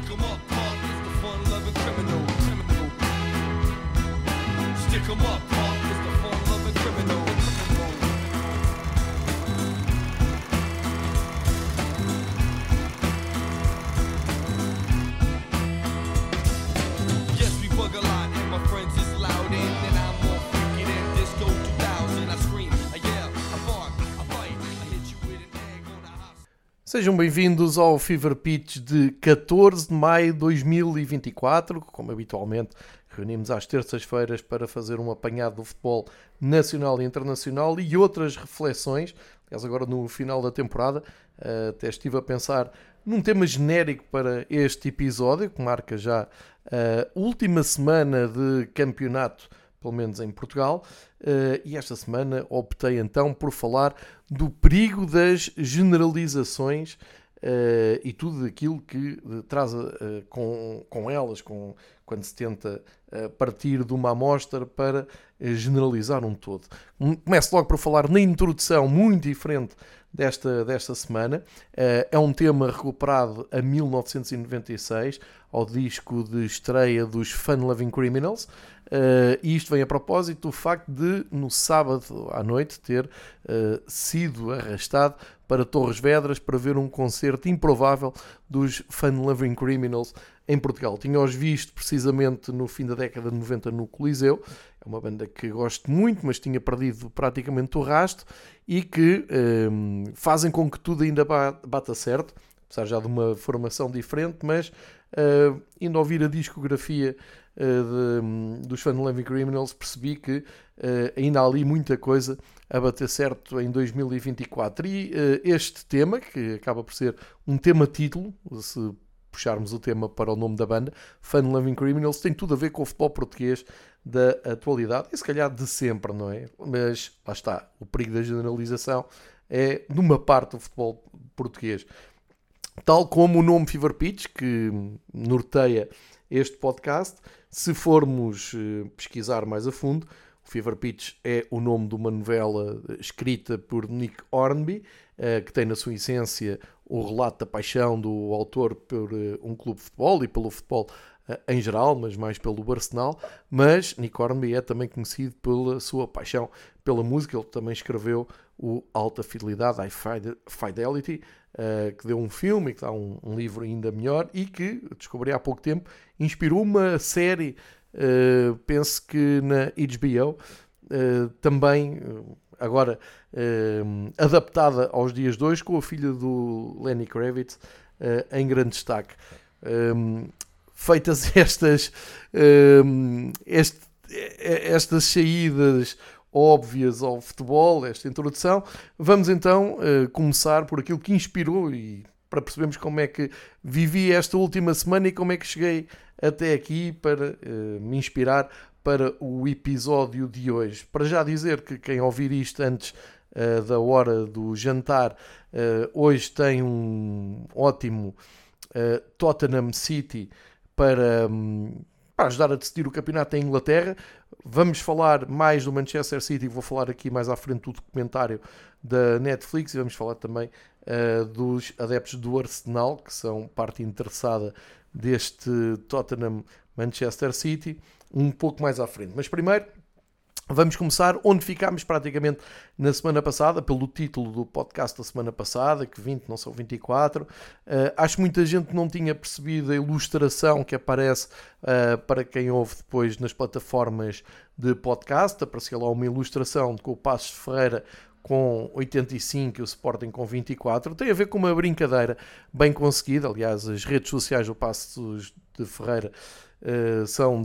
Stick 'em up, punk is the fun-loving criminal. Stick 'em up, punk is the fun-loving criminal. Yes, we bug a lot, and my friends is loud, and I'm more freaky than Disco 2000. I scream, I yell, I bark, I bite, I hit you with an egg on a hot. Sejam bem-vindos ao Fever Pitch de 14 de maio de 2024, como habitualmente reunimos às terças-feiras para fazer um apanhado do futebol nacional e internacional e outras reflexões. Aliás, agora no final da temporada até estive a pensar num tema genérico para este episódio, que marca já a última semana de campeonato, pelo menos em Portugal, e esta semana optei então por falar do perigo das generalizações e tudo aquilo que traz com elas, quando se tenta partir de uma amostra para generalizar um todo. Começo logo por falar na introdução muito diferente desta semana. É um tema recuperado a 1996, ao disco de estreia dos Fun Loving Criminals, e isto vem a propósito do facto de, no sábado à noite, ter sido arrastado para Torres Vedras para ver um concerto improvável dos Fun Loving Criminals em Portugal. Tinha-os visto precisamente no fim da década de 90 no Coliseu. É uma banda que gosto muito, mas tinha perdido praticamente o rasto e que fazem com que tudo ainda bata certo, apesar já de uma formação diferente, mas indo ouvir a discografia dos Fun Loving Criminals, percebi que ainda há ali muita coisa a bater certo em 2024. E este tema, que acaba por ser um tema título, se puxarmos o tema para o nome da banda, Fun Loving Criminals, tem tudo a ver com o futebol português da atualidade, e se calhar de sempre, não é? Mas lá está, o perigo da generalização é numa parte do futebol português. Tal como o nome Fever Pitch, que norteia este podcast, se formos pesquisar mais a fundo, o Fever Pitch é o nome de uma novela escrita por Nick Hornby, que tem na sua essência o relato da paixão do autor por um clube de futebol e pelo futebol em geral, mas mais pelo Arsenal. Mas Nick Hornby é também conhecido pela sua paixão pela música. Ele também escreveu o Alta Fidelidade, High Fidelity, que deu um filme e que dá um livro ainda melhor e que, descobri há pouco tempo, inspirou uma série, penso que na HBO, também agora adaptada aos dias de hoje, com a filha do Lenny Kravitz em grande destaque. Feitas estas saídas óbvias ao futebol, esta introdução, vamos então começar por aquilo que inspirou e para percebermos como é que vivi esta última semana e como é que cheguei até aqui para me inspirar para o episódio de hoje. Para já dizer que quem ouvir isto antes da hora do jantar, hoje tem um ótimo Tottenham City para ajudar a decidir o campeonato em Inglaterra. Vamos falar mais do Manchester City, vou falar aqui mais à frente do documentário da Netflix, e vamos falar também dos adeptos do Arsenal, que são parte interessada deste Tottenham Manchester City, um pouco mais à frente. Mas primeiro vamos começar onde ficámos praticamente na semana passada, pelo título do podcast da semana passada, que 20 não são 24. Acho que muita gente não tinha percebido a ilustração que aparece para quem ouve depois nas plataformas de podcast. Apareceu lá uma ilustração com o Passos de Ferreira com 85 e o Sporting com 24. Tem a ver com uma brincadeira bem conseguida. Aliás, as redes sociais do Passos de Ferreira são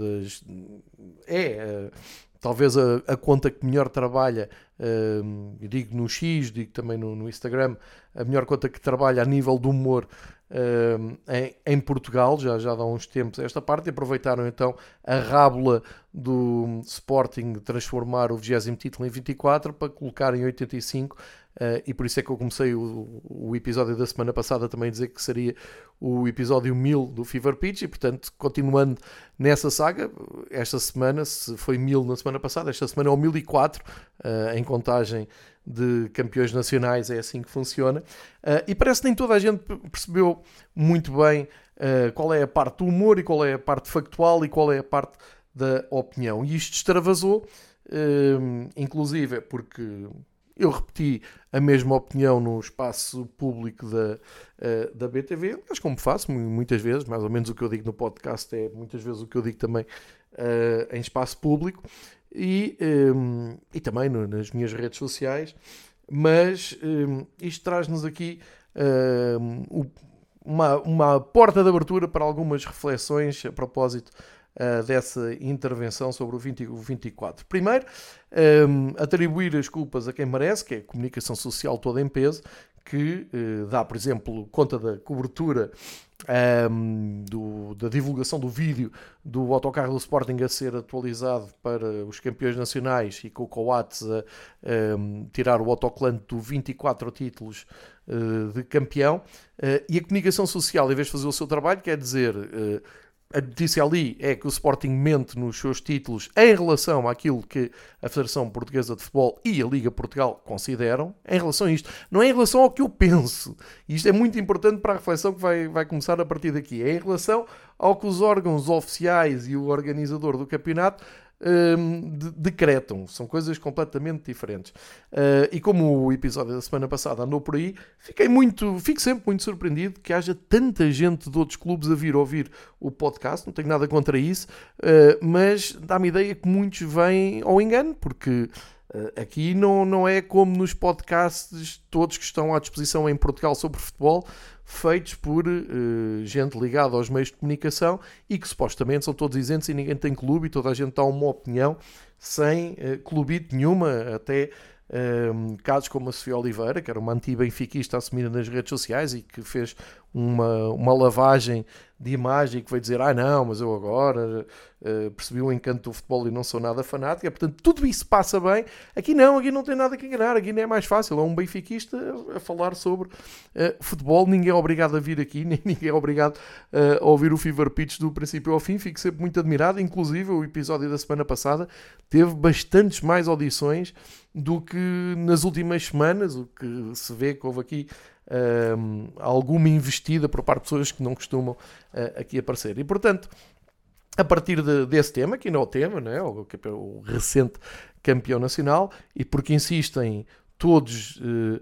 talvez a conta que melhor trabalha, digo no X, digo também no Instagram, a melhor conta que trabalha a nível do humor em Portugal, já dá uns tempos esta parte, e aproveitaram então a rábula do Sporting de transformar o 20º título em 24 para colocar em 85, e por isso é que eu comecei o episódio da semana passada também a dizer que seria o episódio 1000 do Fever Pitch, e portanto, continuando nessa saga, esta semana, se foi 1000 na semana passada, esta semana é o 1004, em contagem de campeões nacionais, é assim que funciona. E parece que nem toda a gente percebeu muito bem qual é a parte do humor e qual é a parte factual e qual é a parte da opinião. E isto extravasou, inclusive porque eu repeti a mesma opinião no espaço público da BTV, mas como faço muitas vezes, mais ou menos o que eu digo no podcast é muitas vezes o que eu digo também em espaço público e também nas minhas redes sociais, mas isto traz-nos aqui uma porta de abertura para algumas reflexões a propósito dessa intervenção sobre o 24. Primeiro, atribuir as culpas a quem merece, que é a comunicação social toda em peso, que dá, por exemplo, conta da cobertura da divulgação do vídeo do autocarro do Sporting a ser atualizado para os campeões nacionais e com o Coates a tirar o autocolante do 24 títulos de campeão. E a comunicação social, em vez de fazer o seu trabalho, quer dizer... A notícia ali é que o Sporting mente nos seus títulos em relação àquilo que a Federação Portuguesa de Futebol e a Liga Portugal consideram, em relação a isto. Não é em relação ao que eu penso. E isto é muito importante para a reflexão que vai começar a partir daqui. É em relação ao que os órgãos oficiais e o organizador do campeonato decretam. São coisas completamente diferentes. E como o episódio da semana passada andou por aí, fico sempre muito surpreendido que haja tanta gente de outros clubes a vir ouvir o podcast. Não tenho nada contra isso, mas dá-me ideia que muitos vêm ao engano, porque aqui não é como nos podcasts todos que estão à disposição em Portugal sobre futebol, feitos por gente ligada aos meios de comunicação e que supostamente são todos isentos e ninguém tem clube e toda a gente dá uma opinião sem clubite nenhuma, até casos como a Sofia Oliveira, que era uma anti-benfiquista assumida nas redes sociais e que fez uma lavagem de imagem que veio dizer, não, mas eu agora percebi o encanto do futebol e não sou nada fanática. Portanto, tudo isso passa bem. Aqui não tem nada que enganar, aqui não é mais fácil, é um benfiquista a falar sobre futebol, ninguém é obrigado a vir aqui, nem ninguém é obrigado a ouvir o Fever Pitch do princípio ao fim. Fico sempre muito admirado, inclusive o episódio da semana passada teve bastantes mais audições do que nas últimas semanas, o que se vê que houve aqui alguma investida por parte de pessoas que não costumam aqui aparecer. E, portanto, a partir desse tema, que não é o tema, não é? O recente campeão nacional, e porque insistem todos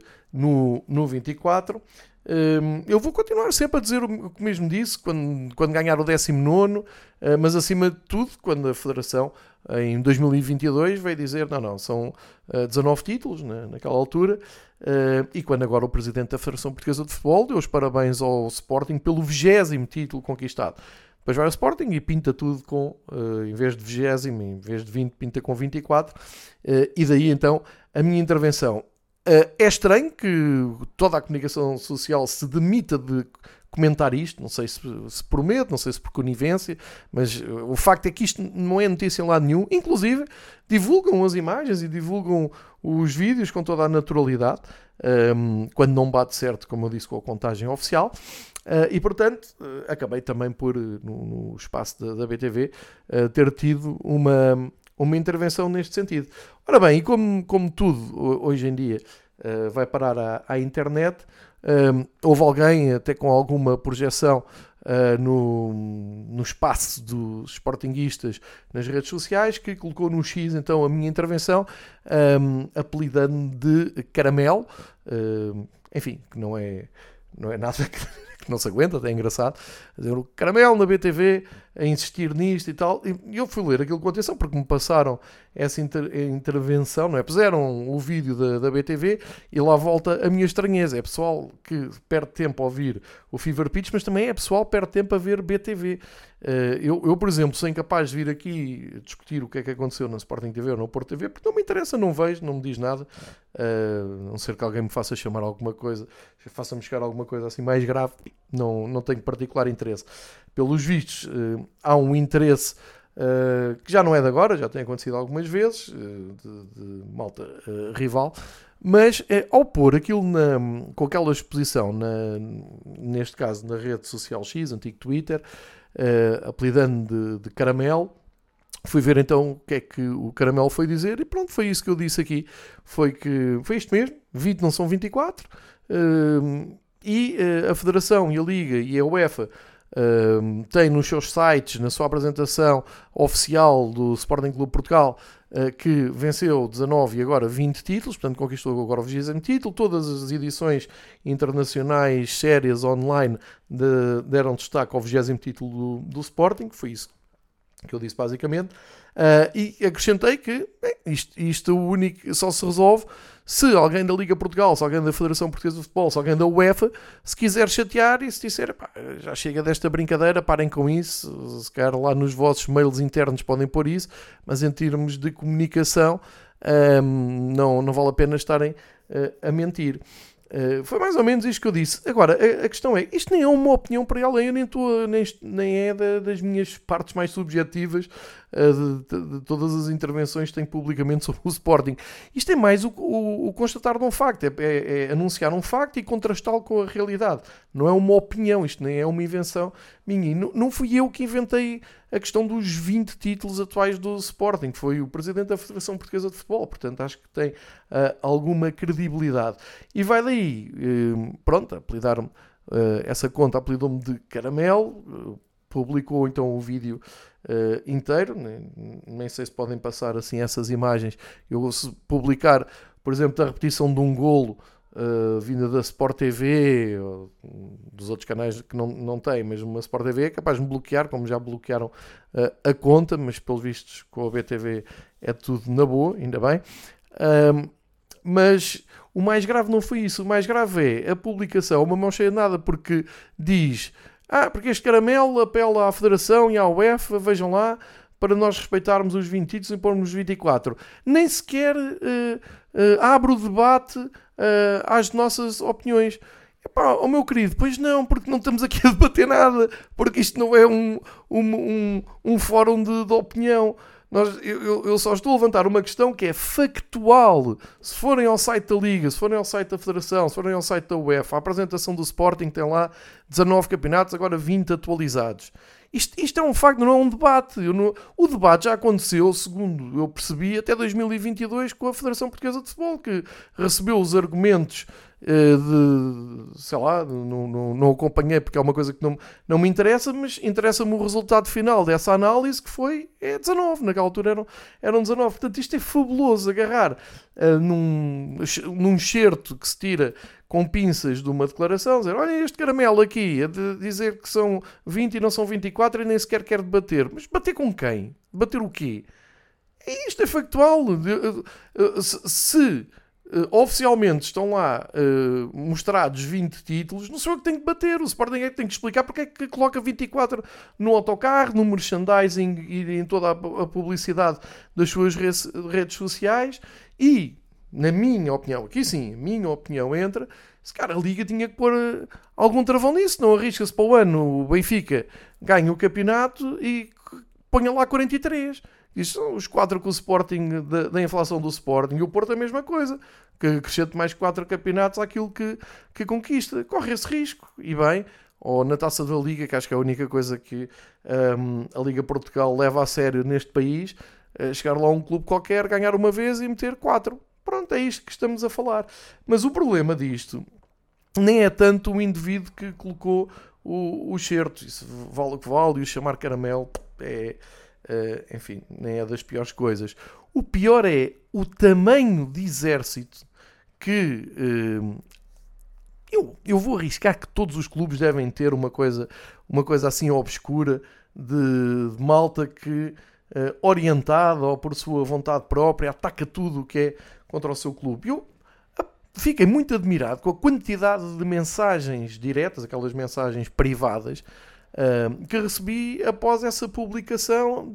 no 24, eu vou continuar sempre a dizer o que mesmo disse quando ganhar o 19º, mas acima de tudo, quando a Federação em 2022 veio dizer não, são 19 títulos naquela altura, e quando agora o Presidente da Federação Portuguesa de Futebol deu os parabéns ao Sporting pelo 20º título conquistado. Depois vai ao Sporting e pinta tudo com, em vez de 20º, em vez de 20, pinta com 24, e daí então a minha intervenção. É estranho que toda a comunicação social se demita de comentar isto, não sei se por medo, não sei se por conivência, mas o facto é que isto não é notícia em lado nenhum. Inclusive, divulgam as imagens e divulgam os vídeos com toda a naturalidade, quando não bate certo, como eu disse, com a contagem oficial. E, portanto, acabei também por, no espaço da BTV, ter tido uma intervenção neste sentido. Ora bem, e como tudo hoje em dia vai parar à internet, houve alguém até com alguma projeção no espaço dos sportinguistas nas redes sociais que colocou no X então a minha intervenção, apelidando de Caramelo, enfim, que não é nada que não se aguenta, até é engraçado, dizer o Caramelo na BTV a insistir nisto e tal, e eu fui ler aquilo com atenção porque me passaram essa intervenção, não é? Puseram o vídeo da BTV e lá volta a minha estranheza. É pessoal que perde tempo a ouvir o Fever Pitch, mas também é pessoal que perde tempo a ver BTV. Eu, por exemplo, sou incapaz de vir aqui discutir o que é que aconteceu na Sporting TV ou no Porto TV, porque não me interessa, não vejo, não me diz nada, a não ser que alguém me faça chamar alguma coisa, faça-me chegar alguma coisa assim mais grave, não tenho particular interesse. Pelos vistos, há um interesse que já não é de agora, já tem acontecido algumas vezes, de malta rival, mas ao pôr aquilo com aquela exposição, neste caso na rede social X, antigo Twitter, apelidando de Caramelo, fui ver então o que é que o Caramelo foi dizer e pronto, foi isso que eu disse aqui. Foi isto mesmo, 20 não são 24, e a Federação e a Liga e a UEFA tem nos seus sites, na sua apresentação oficial do Sporting Clube Portugal, que venceu 19 e agora 20 títulos, portanto conquistou agora o 20º título. Todas as edições internacionais sérias online deram destaque ao 20º título do Sporting, que foi isso que eu disse basicamente. E acrescentei que isto único só se resolve se alguém da Liga Portugal, se alguém da Federação Portuguesa de Futebol, se alguém da UEFA se quiser chatear e se disser, pá, já chega desta brincadeira, parem com isso, se calhar lá nos vossos mails internos podem pôr isso, mas em termos de comunicação não vale a pena estarem a mentir. Foi mais ou menos isto que eu disse. Agora, a questão é, isto nem é uma opinião para além, nem é das minhas partes mais subjetivas de todas as intervenções que tenho publicamente sobre o Sporting. Isto é mais o constatar de um facto, é anunciar um facto e contrastá-lo com a realidade. Não é uma opinião, isto nem é uma invenção minha. E não fui eu que inventei a questão dos 20 títulos atuais do Sporting, foi o Presidente da Federação Portuguesa de Futebol, portanto acho que tem alguma credibilidade. E vai daí, pronto, apelidaram-me, essa conta apelidou-me de Caramelo, publicou então o vídeo inteiro, nem sei se podem passar assim essas imagens. Eu vou publicar, por exemplo, da repetição de um golo vinda da Sport TV, ou dos outros canais que não têm, mas uma Sport TV é capaz de me bloquear, como já bloquearam a conta, mas pelos vistos com a BTV é tudo na boa, ainda bem. Mas o mais grave não foi isso, o mais grave é a publicação, uma mão cheia de nada, porque diz, porque este Caramelo apela à Federação e à UEFA, vejam lá, para nós respeitarmos os 20 títulos e pormos os 24. Nem sequer abre o debate às nossas opiniões. Epá, meu querido, pois não, porque não estamos aqui a debater nada, porque isto não é um fórum de opinião. Eu só estou a levantar uma questão que é factual. Se forem ao site da Liga, se forem ao site da Federação, se forem ao site da UEFA, a apresentação do Sporting tem lá 19 campeonatos, agora 20 atualizados. Isto é um facto, não é um debate. O debate já aconteceu, segundo eu percebi, até 2022 com a Federação Portuguesa de Futebol, que recebeu os argumentos sei lá, não acompanhei porque é uma coisa que não me interessa, mas interessa-me o resultado final dessa análise, que foi 19, naquela altura eram 19. Portanto, isto é fabuloso, agarrar num certo que se tira com pinças de uma declaração, dizer, olha este Caramelo aqui, a dizer que são 20 e não são 24 e nem sequer quer debater. Mas bater com quem? Bater o quê? Isto é factual. Se oficialmente estão lá mostrados 20 títulos, não sou eu que tenho que bater, o Sporting é que tem que explicar porque é que coloca 24 no autocarro, no merchandising e em toda a publicidade das suas redes sociais. E, na minha opinião, aqui sim, a minha opinião entra, se cara a Liga tinha que pôr algum travão nisso, não arrisca-se para o ano o Benfica ganha o campeonato e ponha lá 43. Isto são os 4 com o Sporting, da inflação do Sporting. E o Porto é a mesma coisa, que acrescente mais 4 campeonatos àquilo que conquista. Corre esse risco. E bem, ou na Taça da Liga, que acho que é a única coisa que a Liga Portugal leva a sério neste país, chegar lá a um clube qualquer, ganhar uma vez e meter 4. Pronto, é isto que estamos a falar. Mas o problema disto nem é tanto o indivíduo que colocou o certo. Isso vale o que vale, e o chamar Caramelo enfim, nem é das piores coisas. O pior é o tamanho de exército que eu vou arriscar que todos os clubes devem ter uma coisa assim obscura de malta que orientada ou por sua vontade própria ataca tudo o que é contra o seu clube. Eu fiquei muito admirado com a quantidade de mensagens diretas, aquelas mensagens privadas que recebi após essa publicação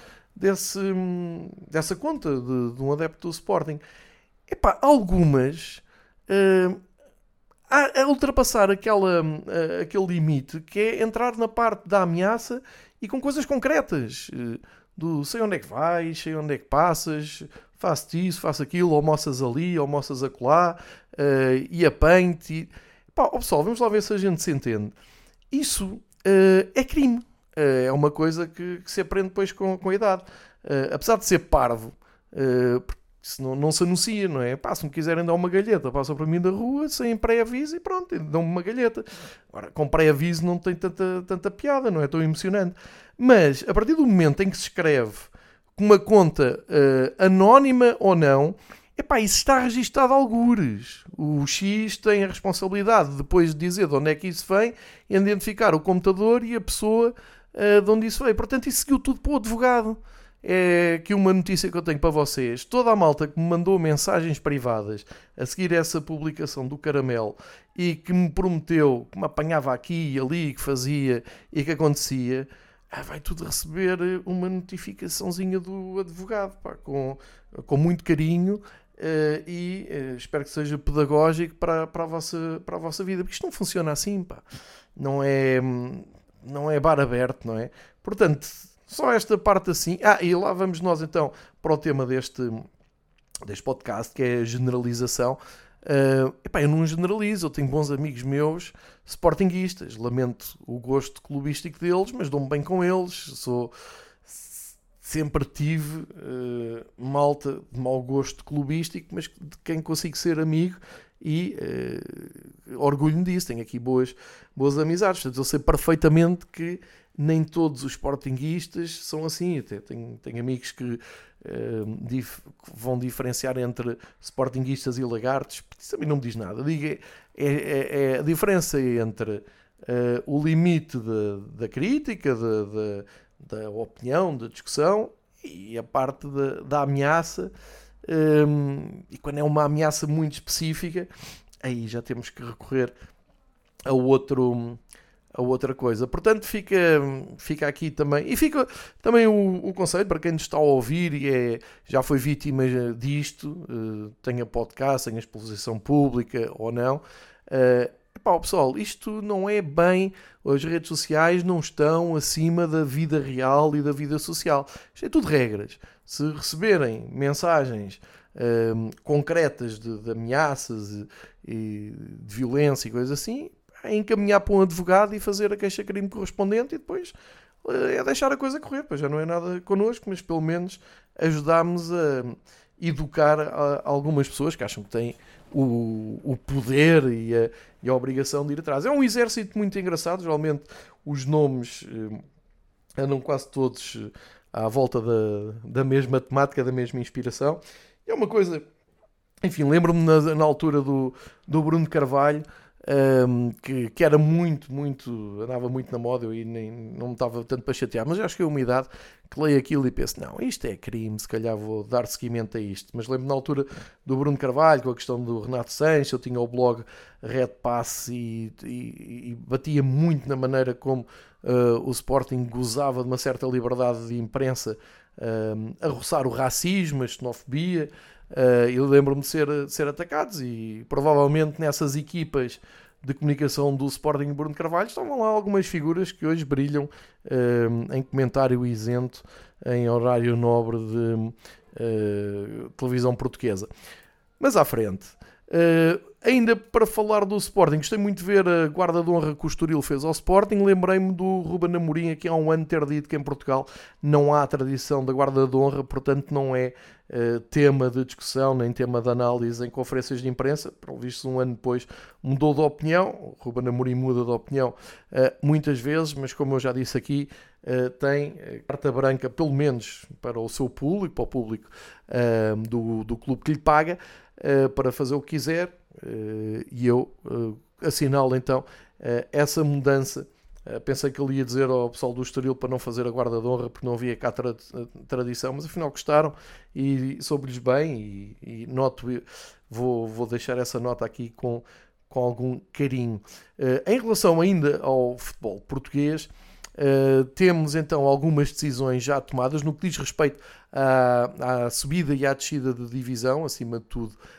dessa conta de um adepto do Sporting. Epá, algumas a ultrapassar aquele limite que é entrar na parte da ameaça e com coisas concretas, do sei onde é que vais, sei onde é que passas, faço-te isso, faço aquilo, almoças ali, almoças acolá, e apanho-te. Pessoal, vamos lá ver se a gente se entende. Isso é crime. É uma coisa que se aprende depois com a idade. Apesar de ser parvo, Isso não se anuncia, não é? Pá, se me quiserem dar uma galheta, passam para mim da rua, sem pré-aviso e pronto, dão-me uma galheta. Agora, com pré-aviso não tem tanta piada, não é tão emocionante. Mas, a partir do momento em que se escreve com uma conta anónima ou não, epá, isso está registado a algures. O X tem a responsabilidade, depois de dizer de onde é que isso vem, em identificar o computador e a pessoa de onde isso veio. Portanto, isso seguiu tudo para o advogado. É aqui uma notícia que eu tenho para vocês. Toda a malta que me mandou mensagens privadas a seguir essa publicação do Caramelo e que me prometeu que me apanhava aqui e ali, que fazia e que acontecia, vai tudo receber uma notificaçãozinha do advogado, pá, com muito carinho. E espero que seja pedagógico para a vossa vida, porque isto não funciona assim, pá. Não é bar aberto, não é? Portanto, só esta parte assim. E lá vamos nós então para o tema deste podcast, que é a generalização. Eu não generalizo, eu tenho bons amigos meus sportinguistas, lamento o gosto clubístico deles, mas dou-me bem com eles, sempre tive malta de mau gosto clubístico, mas de quem consigo ser amigo e orgulho-me disso, tenho aqui boas amizades. Portanto, eu sei perfeitamente que nem todos os sportinguistas são assim. Até tenho amigos que vão diferenciar entre sportinguistas e lagartos. Isso a mim não me diz nada. Digo, é a diferença entre o limite da crítica, da opinião, da discussão, e a parte da ameaça. E quando é uma ameaça muito específica, aí já temos que recorrer a outra coisa. Portanto, fica aqui também, e fica também o conselho para quem nos está a ouvir e já foi vítima disto, tenha podcast, tenha exposição pública ou não. Pessoal, isto não é bem, as redes sociais não estão acima da vida real e da vida social. Isto é tudo regras. Se receberem mensagens concretas de ameaças e de violência e coisas assim, é encaminhar para um advogado e fazer a queixa-crime correspondente e depois é deixar a coisa correr. Pois já não é nada connosco, mas pelo menos ajudámos a educar algumas pessoas que acham que têm o poder e a obrigação de ir atrás. É um exército muito engraçado. Geralmente os nomes andam quase todos à volta da mesma temática, da mesma inspiração. É uma coisa... Enfim, lembro-me na altura do Bruno Carvalho, que era muito, andava muito na moda, eu não me estava tanto para chatear, mas acho que é uma idade que leio aquilo e penso, não, isto é crime, se calhar vou dar seguimento a isto. Mas lembro-me na altura do Bruno Carvalho, com a questão do Renato Sanches, eu tinha o blog Red Pass e batia muito na maneira como o Sporting gozava de uma certa liberdade de imprensa a roçar o racismo, a xenofobia. Eu lembro-me de ser atacados, e provavelmente nessas equipas de comunicação do Sporting Bruno Carvalho estavam lá algumas figuras que hoje brilham em comentário isento em horário nobre de televisão portuguesa. Mas à frente, ainda para falar do Sporting, gostei muito de ver a guarda de honra que o Estoril fez ao Sporting. Lembrei-me do Ruben Amorim aqui há um ano ter dito que em Portugal não há tradição da guarda de honra, portanto não é tema de discussão nem tema de análise em conferências de imprensa. Pelo visto, um ano depois mudou de opinião. O Ruben Amorim muda de opinião muitas vezes, mas como eu já disse aqui, tem carta branca pelo menos para o seu público, para o público do clube que lhe paga, para fazer o que quiser, e eu assinalo então essa mudança. Pensei que ele ia dizer ao pessoal do Estoril para não fazer a guarda de honra porque não havia cá tradição, mas afinal gostaram e soube-lhes bem, e noto, vou deixar essa nota aqui com algum carinho. Em relação ainda ao futebol português, temos então algumas decisões já tomadas no que diz respeito à subida e à descida de divisão, acima de tudo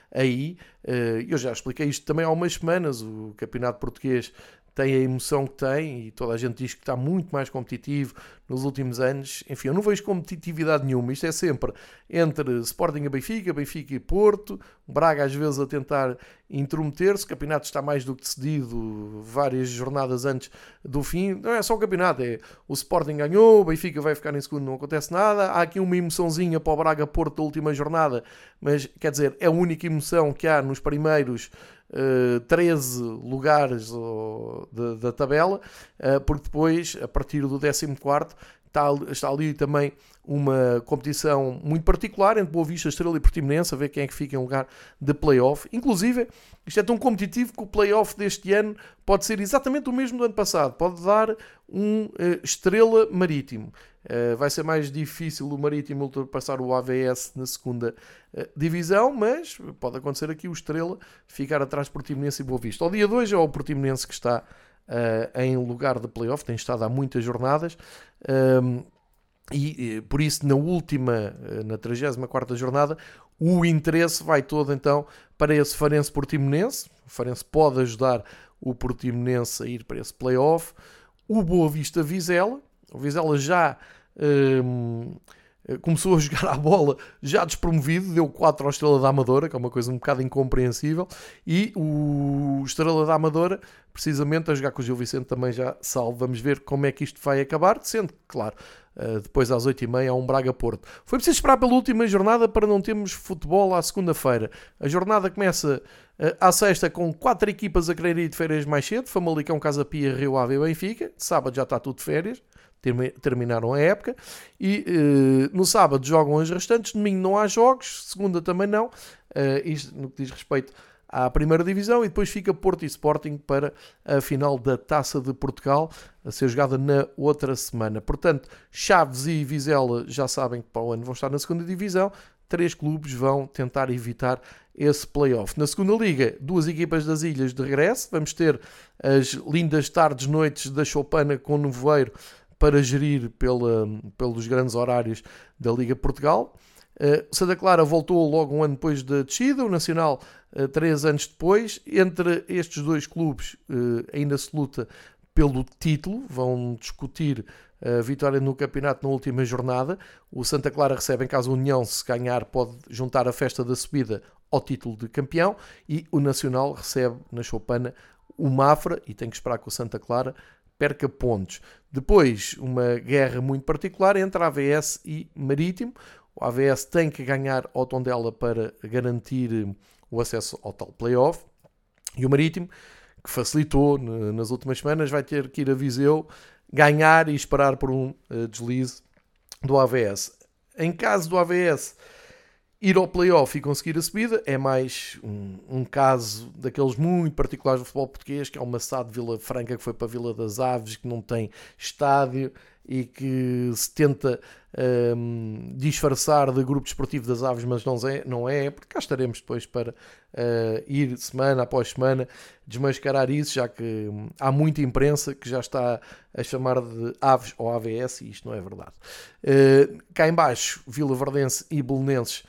aí. Eu já expliquei isto também há umas semanas. O campeonato português tem a emoção que tem e toda a gente diz que está muito mais competitivo nos últimos anos. Enfim, eu não vejo competitividade nenhuma. Isto é sempre entre Sporting e Benfica, Benfica e Porto, Braga às vezes a tentar intrometer-se. O campeonato está mais do que decidido várias jornadas antes do fim. Não é só o campeonato, é o Sporting ganhou, o Benfica vai ficar em segundo, não acontece nada. Há aqui uma emoçãozinha para o Braga-Porto da última jornada, mas quer dizer, é a única emoção que há nos primeiros 13 lugares da tabela, porque depois, a partir do 14º, está ali também uma competição muito particular entre Boa Vista, Estrela e Portimonense, a ver quem é que fica em lugar de play-off. Inclusive, isto é tão competitivo que o play-off deste ano pode ser exatamente o mesmo do ano passado, pode dar um Estrela Marítimo. Vai ser mais difícil o Marítimo ultrapassar o AVS na segunda divisão, mas pode acontecer aqui o Estrela ficar atrás de Portimonense e Boa Vista. Ao dia 2 é o Portimonense que está em lugar de play-off, tem estado há muitas jornadas, e por isso na 34ª jornada, o interesse vai todo então para esse Farense-Portimonense. O Farense pode ajudar o Portimonense a ir para esse play-off. O Boa Vista-Vizela, o Vizela já começou a jogar à bola já despromovido, deu 4 ao Estrela da Amadora, que é uma coisa um bocado incompreensível, e o Estrela da Amadora, precisamente, a jogar com o Gil Vicente também já salvo. Vamos ver como é que isto vai acabar, sendo que, claro, depois às 8h30 há um Braga-Porto. Foi preciso esperar pela última jornada para não termos futebol à segunda-feira. A jornada começa à sexta com 4 equipas a querer ir de férias mais cedo: Famalicão, Casa Pia, Rio Ave e Benfica. Sábado já está tudo de férias, terminaram a época, e no sábado jogam as restantes, domingo não há jogos, segunda também não, isto no que diz respeito à primeira divisão, e depois fica Porto e Sporting para a final da Taça de Portugal, a ser jogada na outra semana. Portanto, Chaves e Vizela já sabem que para o ano vão estar na segunda divisão. 3 clubes vão tentar evitar esse play-off. Na segunda liga, 2 equipas das ilhas de regresso. Vamos ter as lindas tardes-noites da Choupana com Nevoeiro para gerir pelos grandes horários da Liga Portugal. O Santa Clara voltou logo um ano depois da descida, o Nacional 3 anos depois. Entre estes 2 clubes ainda se luta pelo título, vão discutir a vitória no campeonato na última jornada. O Santa Clara recebe, em caso a União, se ganhar, pode juntar a festa da subida ao título de campeão, e o Nacional recebe na Choupana o Mafra e tem que esperar que o Santa Clara perca pontos. Depois, uma guerra muito particular entre AVS e Marítimo. O AVS tem que ganhar ao Tondela para garantir o acesso ao tal play-off, e o Marítimo, que facilitou nas últimas semanas, vai ter que ir a Viseu ganhar e esperar por um deslize do AVS. Em caso do AVS ir ao play-off e conseguir a subida, é mais um caso daqueles muito particulares do futebol português, que é o Massado Vila Franca, que foi para a Vila das Aves, que não tem estádio e que se tenta disfarçar de grupo desportivo das Aves, mas não é, porque cá estaremos depois para ir semana após semana desmascarar isso, já que há muita imprensa que já está a chamar de Aves ou AVS, e isto não é verdade. Cá em baixo, Vila Verdense e Belenenses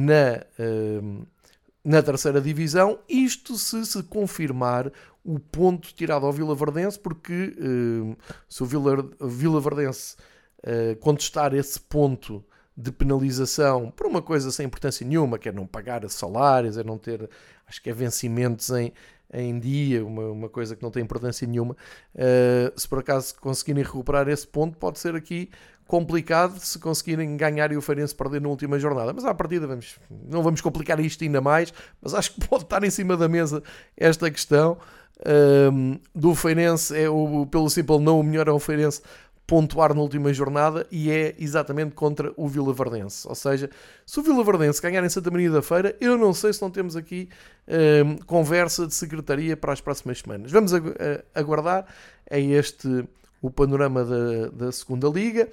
na terceira divisão, isto se confirmar o ponto tirado ao Vila Verdense, porque se o Vila Verdense contestar esse ponto de penalização por uma coisa sem importância nenhuma, que é não pagar salários, é não ter, acho que é vencimentos em dia, uma coisa que não tem importância nenhuma, se por acaso conseguirem recuperar esse ponto, pode ser aqui complicado se conseguirem ganhar e o Farense perder na última jornada. Mas à partida não vamos complicar isto ainda mais, mas acho que pode estar em cima da mesa esta questão do Farense. Pelo simples não, o melhor é o Farense pontuar na última jornada, e é exatamente contra o Vila Verdense. Ou seja, se o Vila Verdense ganhar em Santa Maria da Feira, eu não sei se não temos aqui conversa de secretaria para as próximas semanas. Vamos aguardar. É este o panorama da segunda Liga.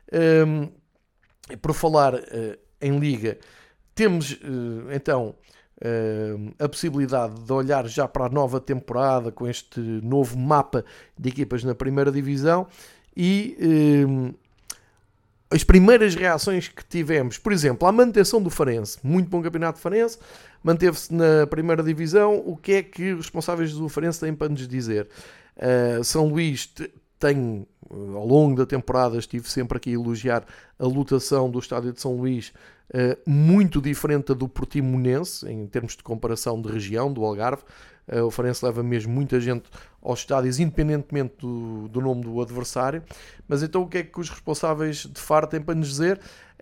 Por falar em Liga, temos então a possibilidade de olhar já para a nova temporada com este novo mapa de equipas na primeira divisão, e as primeiras reações que tivemos, por exemplo, à manutenção do Farense, muito bom campeonato de Farense, manteve-se na primeira divisão. O que é que os responsáveis do Farense têm para nos dizer? São Luís tem, ao longo da temporada, estive sempre aqui a elogiar a lotação do estádio de São Luís, muito diferente do Portimonense, em termos de comparação de região, do Algarve. O Farense leva mesmo muita gente aos estádios, independentemente do nome do adversário. Mas então o que é que os responsáveis de Faro têm para nos dizer?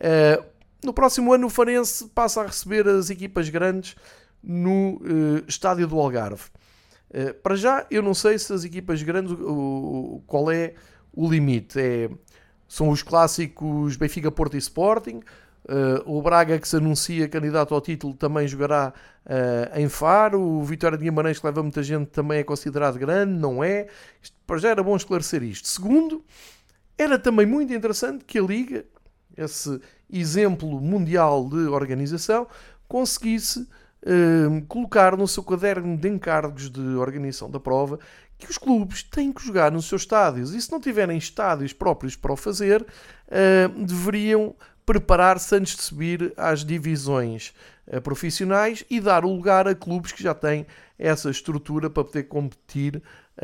No próximo ano o Farense passa a receber as equipas grandes no estádio do Algarve. Para já, eu não sei se as equipas grandes, qual é o limite. São os clássicos Benfica, Porto e Sporting. O Braga, que se anuncia candidato ao título, também jogará em Faro. O Vitória de Guimarães, que leva muita gente, também é considerado grande, não é? Para já era bom esclarecer isto. Segundo, era também muito interessante que a Liga, esse exemplo mundial de organização, conseguisse colocar no seu caderno de encargos de organização da prova que os clubes têm que jogar nos seus estádios, e se não tiverem estádios próprios para o fazer, deveriam preparar-se antes de subir às divisões profissionais e dar o lugar a clubes que já têm essa estrutura para poder competir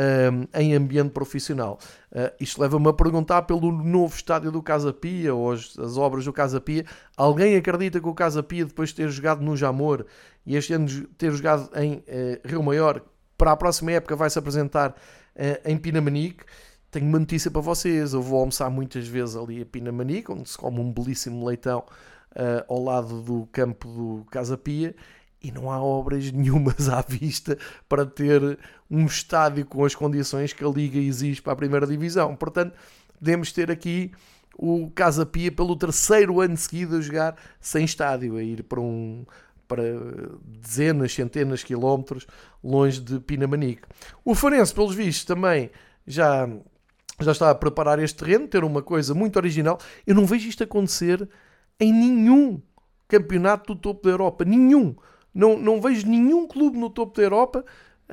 em ambiente profissional. Isto leva-me a perguntar pelo novo estádio do Casa Pia, ou as obras do Casa Pia. Alguém acredita que o Casa Pia, depois de ter jogado no Jamor e este ano ter jogado em Rio Maior, para a próxima época vai se apresentar em Pinamanique? Tenho uma notícia para vocês: eu vou almoçar muitas vezes ali a Pinamanique, onde se come um belíssimo leitão ao lado do campo do Casa Pia, e não há obras nenhumas à vista para ter um estádio com as condições que a Liga exige para a primeira divisão. Portanto, podemos ter aqui o Casa Pia pelo terceiro ano seguido a jogar sem estádio, a ir para dezenas, centenas de quilómetros longe de Pinamanique. O Farense, pelos vistos, também já está a preparar este terreno, ter uma coisa muito original. Eu não vejo isto acontecer em nenhum campeonato do topo da Europa. Nenhum. Não vejo nenhum clube no topo da Europa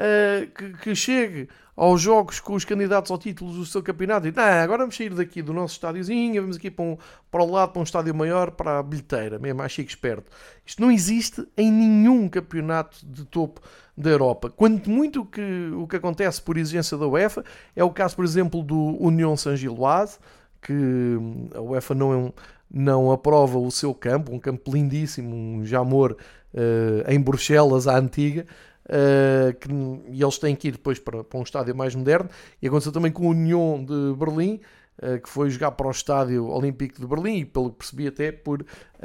que chegue aos jogos com os candidatos ao título do seu campeonato e agora vamos sair daqui do nosso estádiozinho, vamos aqui para o lado, para um estádio maior, para a bilheteira, mesmo mais chique esperto. Isto não existe em nenhum campeonato de topo da Europa. Quanto muito o que acontece por exigência da UEFA é o caso, por exemplo, do Union Saint-Gilloise, que a UEFA não aprova o seu campo, um campo lindíssimo, um Jamor em Bruxelas, à antiga, e eles têm que ir depois para um estádio mais moderno. E aconteceu também com a União de Berlim, que foi jogar para o Estádio Olímpico de Berlim, e pelo que percebi até por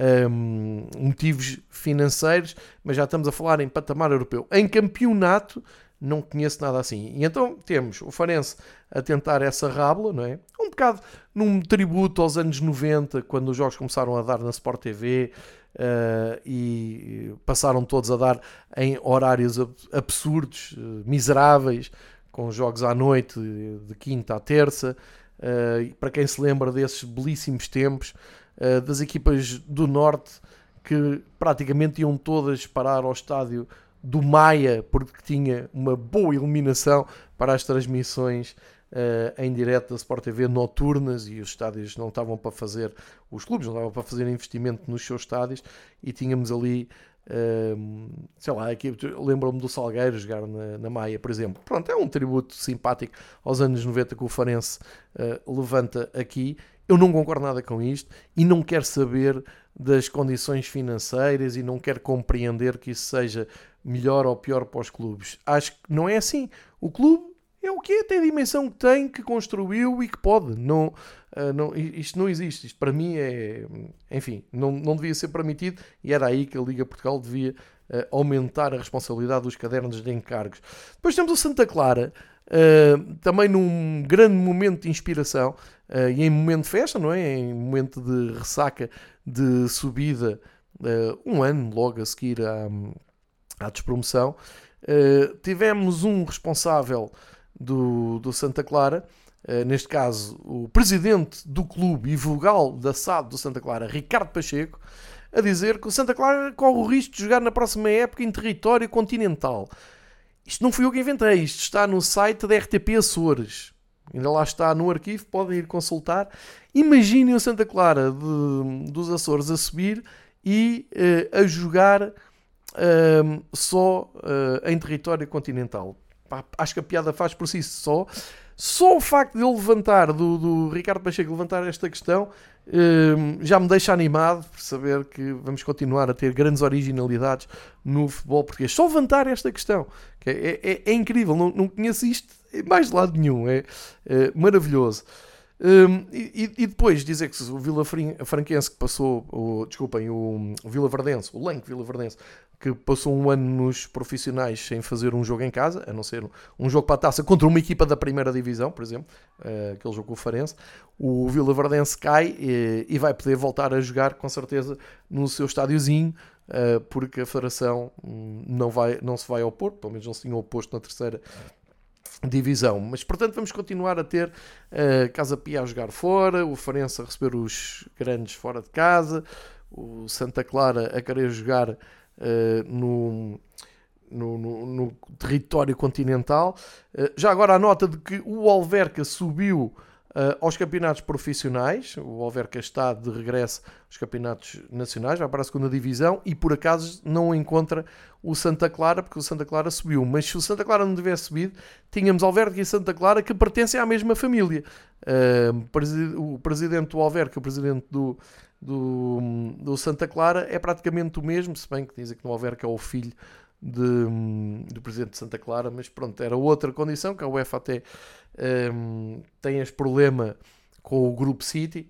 motivos financeiros, mas já estamos a falar em patamar europeu. Em campeonato não conheço nada assim. E então temos o Farense a tentar essa rábula, não é? Um bocado num tributo aos anos 90, quando os jogos começaram a dar na Sport TV, e passaram todos a dar em horários absurdos, miseráveis, com jogos à noite, de quinta à terça. Para quem se lembra desses belíssimos tempos, das equipas do Norte que praticamente iam todas parar ao estádio do Maia, porque tinha uma boa iluminação para as transmissões em direto da Sport TV noturnas, e os estádios não estavam para fazer, os clubes não estavam para fazer investimento nos seus estádios, e tínhamos ali, sei lá, aqui lembro-me do Salgueiro jogar na Maia, por exemplo. Pronto, é um tributo simpático aos anos 90 que o Farense levanta aqui. Eu não concordo nada com isto e não quero saber das condições financeiras e não quero compreender que isso seja melhor ou pior para os clubes. Acho que não é assim. O clube é o que é, tem a dimensão que tem, que construiu e que pode. Isto não existe. Isto para mim é... Enfim, não devia ser permitido, e era aí que a Liga Portugal devia aumentar a responsabilidade dos cadernos de encargos. Depois temos o Santa Clara, também num grande momento de inspiração, e em momento de festa, não é? Em momento de ressaca, de subida, um ano logo a seguir à despromoção. Tivemos um responsável do Santa Clara, neste caso o presidente do clube e vogal da SAD do Santa Clara, Ricardo Pacheco, a dizer que o Santa Clara corre o risco de jogar na próxima época em território continental. Isto não fui eu que inventei, isto está no site da RTP Açores. Ainda lá está no arquivo, podem ir consultar. Imaginem o Santa Clara dos Açores a subir e a jogar só em território continental. Pá, acho que a piada faz por si só. Só o facto de ele levantar, do Ricardo Pacheco levantar esta questão, já me deixa animado por saber que vamos continuar a ter grandes originalidades no futebol português. Só levantar esta questão, que é incrível, não conheço isto em mais de lado nenhum, é maravilhoso. E depois dizer que o Vila Franquense que passou, o Vila Verdense, o Lenco Vila Verdense, que passou um ano nos profissionais sem fazer um jogo em casa, a não ser um jogo para a taça contra uma equipa da primeira divisão, por exemplo, aquele jogo com o Farense, o Vila Verdense cai e vai poder voltar a jogar com certeza no seu estádiozinho, porque a Federação não se vai opor, pelo menos não se tinha oposto na terceira divisão. Mas portanto vamos continuar a ter Casa Pia a jogar fora, o Farense a receber os grandes fora de casa, o Santa Clara a querer jogar no território continental. Já agora a nota de que o Alverca subiu aos campeonatos profissionais. O Alverca está de regresso aos campeonatos nacionais, vai para a segunda divisão e por acaso não encontra o Santa Clara, porque o Santa Clara subiu. Mas se o Santa Clara não tivesse subido, tínhamos Alverca e Santa Clara que pertencem à mesma família. O presidente do Alverca, o presidente do Santa Clara é praticamente o mesmo, se bem que dizem que no Alverca é o filho do presidente de Santa Clara, mas pronto, era outra condição, que a UEFA até tem este problema com o Grupo City.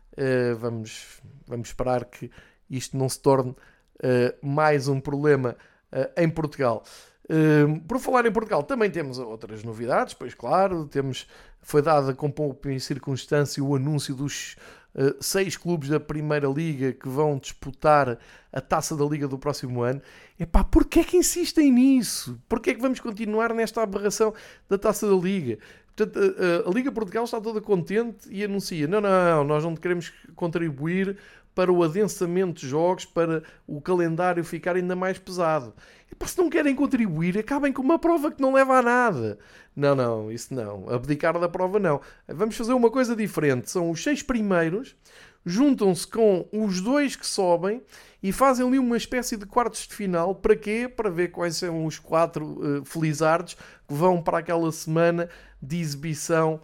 Vamos esperar que isto não se torne mais um problema em Portugal. Por falar em Portugal, também temos outras novidades, pois claro, foi dada com pouca circunstância o anúncio dos 6 clubes da Primeira Liga que vão disputar a Taça da Liga do próximo ano. Epá, porquê é que insistem nisso? Porquê é que vamos continuar nesta aberração da Taça da Liga? Portanto, a Liga Portugal está toda contente e anuncia, não, nós não queremos contribuir para o adensamento de jogos, para o calendário ficar ainda mais pesado. Epá, se não querem contribuir, acabem com uma prova que não leva a nada. Não, isso não. Abdicar da prova não. Vamos fazer uma coisa diferente. São os 6 primeiros, juntam-se com os 2 que sobem e fazem ali uma espécie de quartos de final. Para quê? Para ver quais são os 4 felizardos que vão para aquela semana de exibição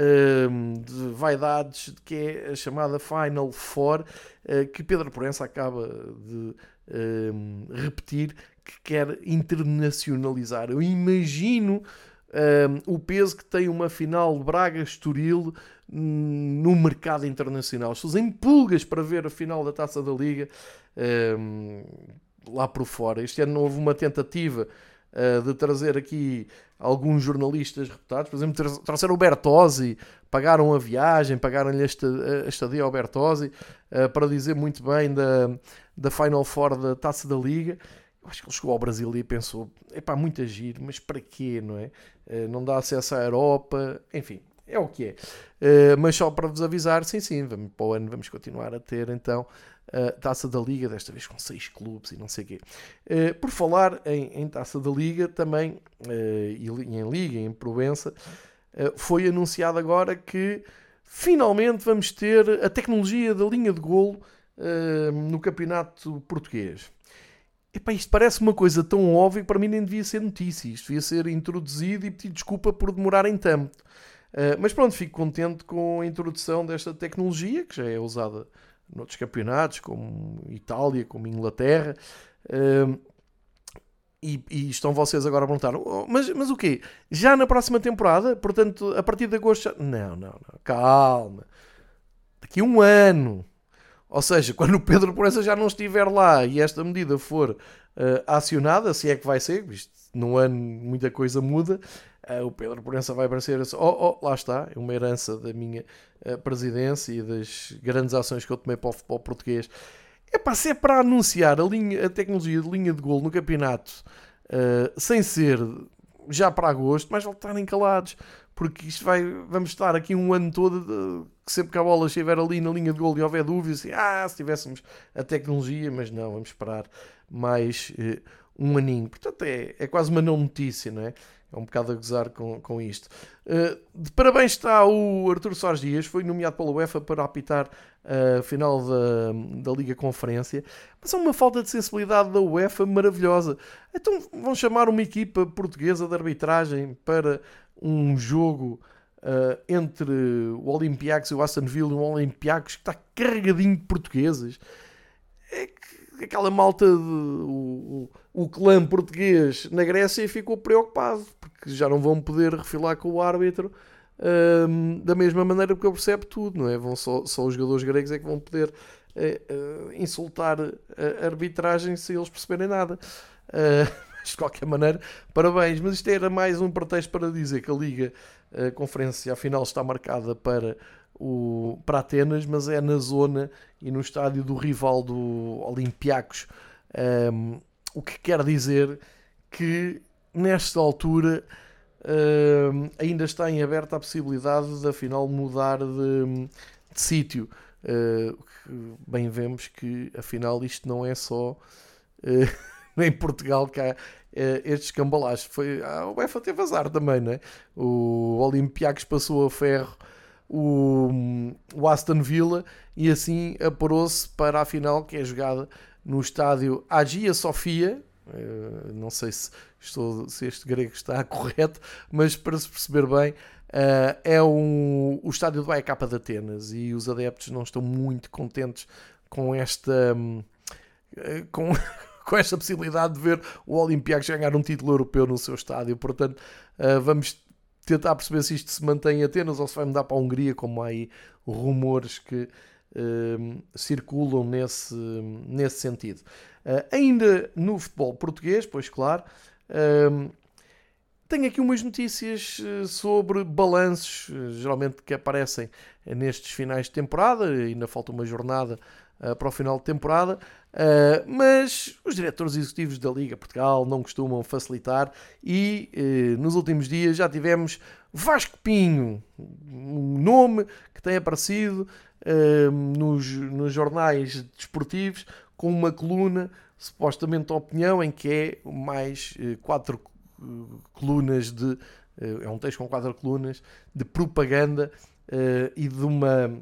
de vaidades, que é a chamada Final Four, que Pedro Proença acaba de repetir que quer internacionalizar. Eu imagino o peso que tem uma final Braga-Estoril no mercado internacional. Estou em pulgas para ver a final da Taça da Liga lá por fora. Este ano houve uma tentativa de trazer aqui alguns jornalistas reputados. Por exemplo, trouxeram o Bertozzi, pagaram a viagem, pagaram-lhe a estadia ao Bertozzi para dizer muito bem da Final Four da Taça da Liga. Eu acho que ele chegou ao Brasil e pensou, epá, muito agir, mas para quê, não é? Não dá acesso à Europa, enfim, é o que é. Mas só para vos avisar, sim, para o ano vamos continuar a ter então a Taça da Liga, desta vez com 6 clubes e não sei o quê. Por falar em Taça da Liga, também, e em Liga, em Provença, foi anunciado agora que finalmente vamos ter a tecnologia da linha de golo no campeonato português. Epá, isto parece uma coisa tão óbvia que para mim nem devia ser notícia. Isto devia ser introduzido e pedir desculpa por demorar em tanto. Mas pronto, fico contente com a introdução desta tecnologia, que já é usada noutros campeonatos, como Itália, como Inglaterra. E estão vocês agora a perguntar, mas o quê? Já na próxima temporada? Portanto, a partir de agosto já... Não, calma. Daqui a um ano... Ou seja, quando o Pedro Proença já não estiver lá e esta medida for acionada, se é que vai ser, isto, num ano muita coisa muda, o Pedro Proença vai aparecer assim, lá está, é uma herança da minha presidência e das grandes ações que eu tomei para o futebol português. Se é para anunciar a tecnologia de linha de golo no campeonato sem ser já para agosto, mas vão estar encalados, porque isto vamos estar aqui um ano todo que sempre que a bola estiver ali na linha de golo e houver dúvidas, se tivéssemos a tecnologia, mas não, vamos esperar mais um aninho. Portanto, é quase uma não notícia, não é? É um bocado a gozar com isto. De parabéns está o Artur Soares Dias, foi nomeado pela UEFA para apitar a final da Liga Conferência. Mas é uma falta de sensibilidade da UEFA maravilhosa. Então vão chamar uma equipa portuguesa de arbitragem para um jogo entre o Olympiacos e o Aston Villa, um Olympiacos que está carregadinho de portugueses. É que aquela malta, o clã português na Grécia ficou preocupado, porque já não vão poder refilar com o árbitro da mesma maneira, porque ele percebe tudo, não é? Só os jogadores gregos é que vão poder insultar a arbitragem se eles perceberem nada. Mas de qualquer maneira, parabéns. Mas isto era mais um pretexto para dizer que a Liga Conferência afinal está marcada para Atenas, mas é na zona e no estádio do rival do Olympiacos. O que quer dizer que nesta altura ainda está em aberta a possibilidade de afinal mudar de sítio. Bem vemos que afinal isto não é só em Portugal que há estes cambalaches. A UEFA teve azar também, não é? O Olympiacos passou a ferro o Aston Villa e assim apurou-se para a final, que é jogada no estádio Hagia Sofia. Não sei se este grego está correto, mas para se perceber bem, é o estádio do AEK de Atenas, e os adeptos não estão muito contentes com esta com esta possibilidade de ver o Olympiacos ganhar um título europeu no seu estádio. Portanto, vamos tentar perceber se isto se mantém em Atenas ou se vai mudar para a Hungria, como há aí rumores que circulam nesse sentido. Ainda no futebol português, pois claro, tenho aqui umas notícias sobre balanços, geralmente que aparecem nestes finais de temporada. Ainda falta uma jornada para o final de temporada, mas os diretores executivos da Liga Portugal não costumam facilitar e nos últimos dias já tivemos Vasco Pinho, um nome que tem aparecido nos jornais desportivos com uma coluna supostamente de opinião, em que é mais 4 colunas é um texto com 4 colunas de propaganda e de uma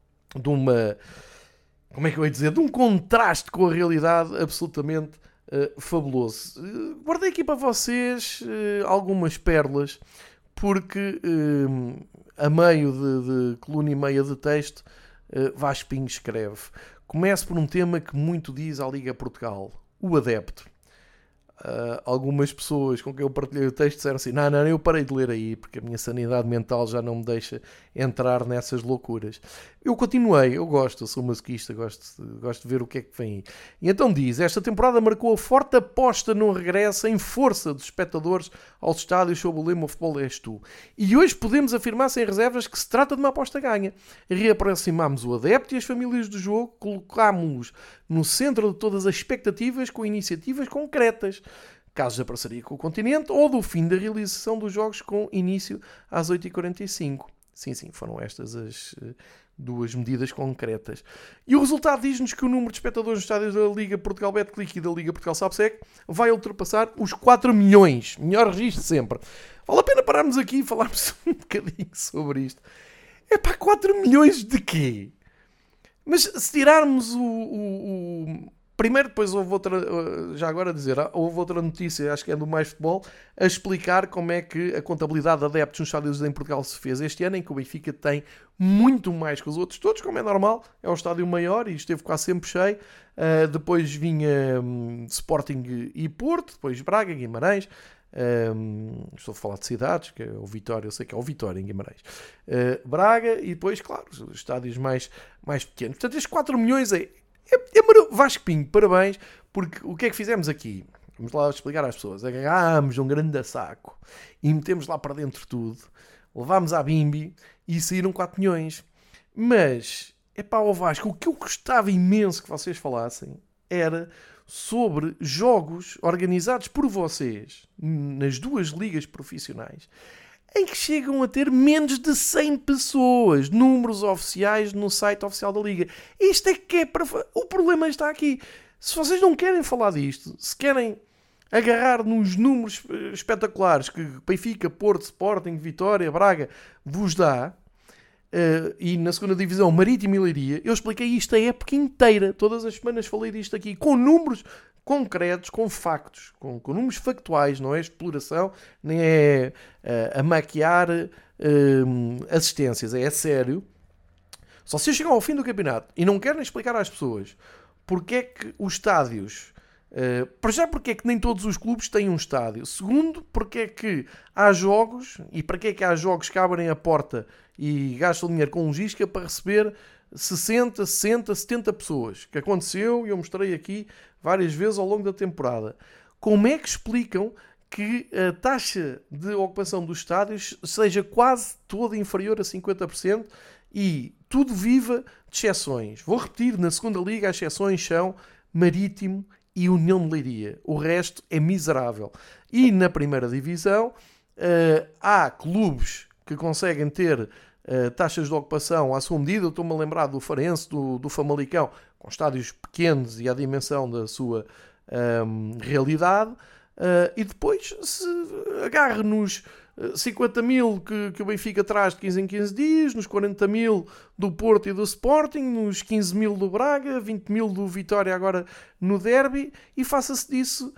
como é que eu ia dizer, de um contraste com a realidade absolutamente fabuloso. Guardei aqui para vocês algumas pérolas, porque a meio de coluna e meia de texto, Vasco Pinho escreve: começo por um tema que muito diz à Liga Portugal, o adepto. Algumas pessoas com quem eu partilhei o texto disseram assim: não, eu parei de ler aí porque a minha sanidade mental já não me deixa entrar nessas loucuras. Eu continuei, eu sou masoquista, gosto de ver o que é que vem aí. E então diz: esta temporada marcou a forte aposta no regresso em força dos espectadores aos estádios sob o lema "O futebol és tu". E hoje podemos afirmar sem reservas que se trata de uma aposta ganha. Reaproximámos o adepto e as famílias do jogo, colocámos-los no centro de todas as expectativas com iniciativas concretas. Casos da parceria com o Continente ou do fim da realização dos jogos com início às 8h45. Sim, foram estas as duas medidas concretas. E o resultado diz-nos que o número de espectadores nos estádios da Liga Portugal Betclic e da Liga Portugal Sabsec vai ultrapassar os 4 milhões. Melhor registro sempre. Vale a pena pararmos aqui e falarmos um bocadinho sobre isto. É para 4 milhões de quê? Mas se tirarmos primeiro, depois houve outra, já agora a dizer, houve outra notícia, acho que é do Mais Futebol, a explicar como é que a contabilidade de adeptos nos estádios em Portugal se fez este ano, em que o Benfica tem muito mais que os outros todos, como é normal, é o estádio maior e esteve quase sempre cheio. Depois vinha Sporting e Porto, depois Braga, Guimarães. Estou a falar de cidades, que é o Vitória, eu sei que é o Vitória em Guimarães, Braga, e depois, claro, os estádios mais pequenos. Portanto, estes 4 milhões é Vasco Pinho, parabéns, porque o que é que fizemos aqui? Vamos lá explicar às pessoas. Agarrámos um grande saco e metemos lá para dentro tudo, levámos à bimbi e saíram 4 milhões. Mas, ó Vasco, o que eu gostava imenso que vocês falassem era sobre jogos organizados por vocês nas duas ligas profissionais, em que chegam a ter menos de 100 pessoas, números oficiais no site oficial da Liga. Isto é que é para... O problema está aqui. Se vocês não querem falar disto, se querem agarrar nos números espetaculares que Benfica, Porto, Sporting, Vitória, Braga vos dá, e na segunda divisão Marítimo e Leiria, eu expliquei isto a época inteira, todas as semanas falei disto aqui, com números concretos, com factos, com números factuais, não é exploração, nem é a maquiar assistências, é sério. Só se chegam ao fim do campeonato e não querem explicar às pessoas porque é que os estádios, para já porque é que nem todos os clubes têm um estádio, segundo porque é que há jogos, e para que é que há jogos que abrem a porta e gastam dinheiro com logística para receber 60, 60, 70 pessoas, que aconteceu e eu mostrei aqui várias vezes ao longo da temporada. Como é que explicam que a taxa de ocupação dos estádios seja quase toda inferior a 50% e tudo viva de exceções? Vou repetir, na segunda liga as exceções são Marítimo e União de Leiria. O resto é miserável. E na primeira divisão há clubes que conseguem ter taxas de ocupação à sua medida. Eu estou-me a lembrar do Farense, do Famalicão, com estádios pequenos e à dimensão da sua realidade. E depois se agarre nos 50 mil que o Benfica traz de 15 em 15 dias, nos 40 mil do Porto e do Sporting, nos 15 mil do Braga, 20 mil do Vitória agora no derby, e faça-se disso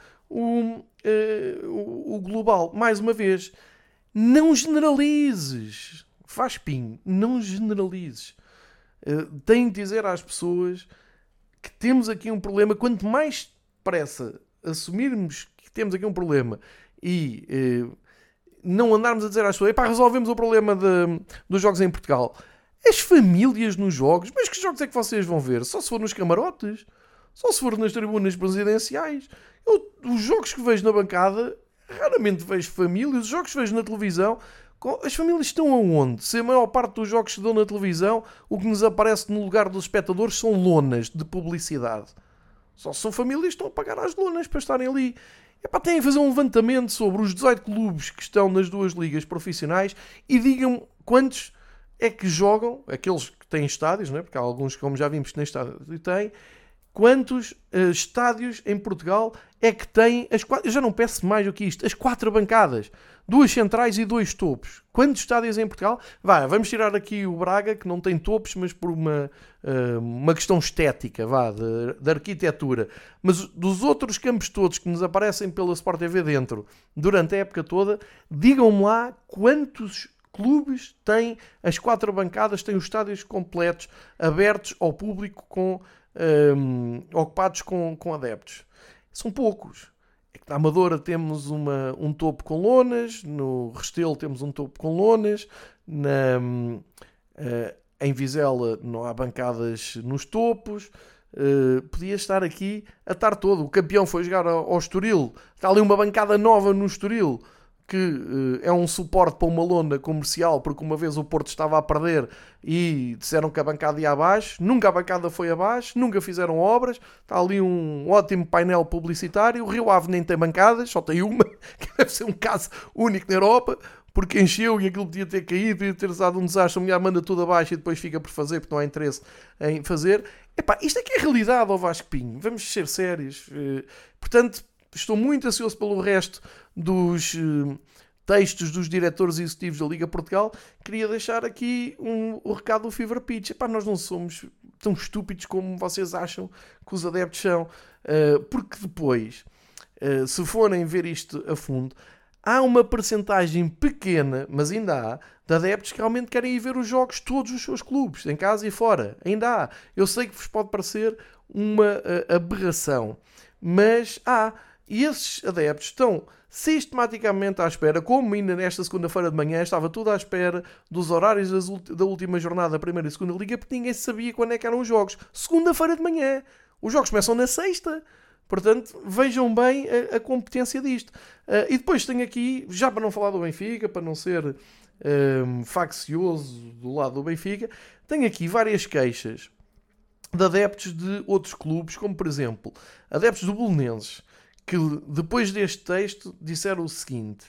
o global. Mais uma vez, não generalizes. Faz ping, não generalizes. Tenho de dizer às pessoas que temos aqui um problema. Quanto mais depressa assumirmos que temos aqui um problema e não andarmos a dizer às pessoas, epá, resolvemos o problema dos jogos em Portugal. As famílias nos jogos, mas que jogos é que vocês vão ver? Só se for nos camarotes? Só se for nas tribunas presidenciais? Os jogos que vejo na bancada, raramente vejo famílias. Os jogos que vejo na televisão, as famílias estão aonde? Se a maior parte dos jogos que se dão na televisão, o que nos aparece no lugar dos espectadores são lonas de publicidade. Só são famílias que estão a pagar as lonas para estarem ali. Epá, têm que fazer um levantamento sobre os 18 clubes que estão nas duas ligas profissionais e digam quantos é que jogam, aqueles que têm estádios, não é? Porque há alguns, como já vimos, que nem estádio têm. Quantos estádios em Portugal é que têm as quatro? Eu já não peço mais do que isto. As 4 bancadas, 2 centrais e 2 topos. Quantos estádios em Portugal? Vamos tirar aqui o Braga, que não tem topos, mas por uma questão estética, de arquitetura. Mas dos outros campos todos que nos aparecem pela Sport TV dentro, durante a época toda, digam-me lá quantos clubes têm as 4 bancadas, têm os estádios completos, abertos ao público, ocupados com adeptos. São poucos. É que na Amadora temos um topo com lonas, no Restelo temos um topo com lonas, em Vizela não há bancadas nos topos. Podia estar aqui a estar todo. O campeão foi jogar ao Estoril, está ali uma bancada nova no Estoril, que é um suporte para uma lona comercial, porque uma vez o Porto estava a perder e disseram que a bancada ia abaixo. Nunca a bancada foi abaixo, nunca fizeram obras. Está ali um ótimo painel publicitário. O Rio Ave nem tem bancadas, só tem uma, que deve ser um caso único na Europa, porque encheu e aquilo podia ter caído, podia ter dado um desastre. A mulher manda tudo abaixo e depois fica por fazer, porque não há interesse em fazer. Epá, isto é que é realidade, ó Vasco Pinho. Vamos ser sérios. Portanto, estou muito ansioso pelo resto dos textos dos diretores executivos da Liga Portugal. Queria deixar aqui o recado do Fever Pitch. Epá, nós não somos tão estúpidos como vocês acham que os adeptos são. Porque depois, se forem ver isto a fundo, há uma percentagem pequena, mas ainda há, de adeptos que realmente querem ir ver os jogos todos os seus clubes, em casa e fora. Ainda há. Eu sei que vos pode parecer uma aberração, mas há. E esses adeptos estão sistematicamente à espera, como ainda nesta segunda-feira de manhã estava tudo à espera dos horários da última jornada da primeira e segunda liga, porque ninguém sabia quando é que eram os jogos. Segunda-feira de manhã. Os jogos começam na sexta. Portanto, vejam bem a competência disto. E depois tenho aqui, já para não falar do Benfica, para não ser faccioso do lado do Benfica, tenho aqui várias queixas de adeptos de outros clubes, como por exemplo, adeptos do Belenenses, que depois deste texto disseram o seguinte: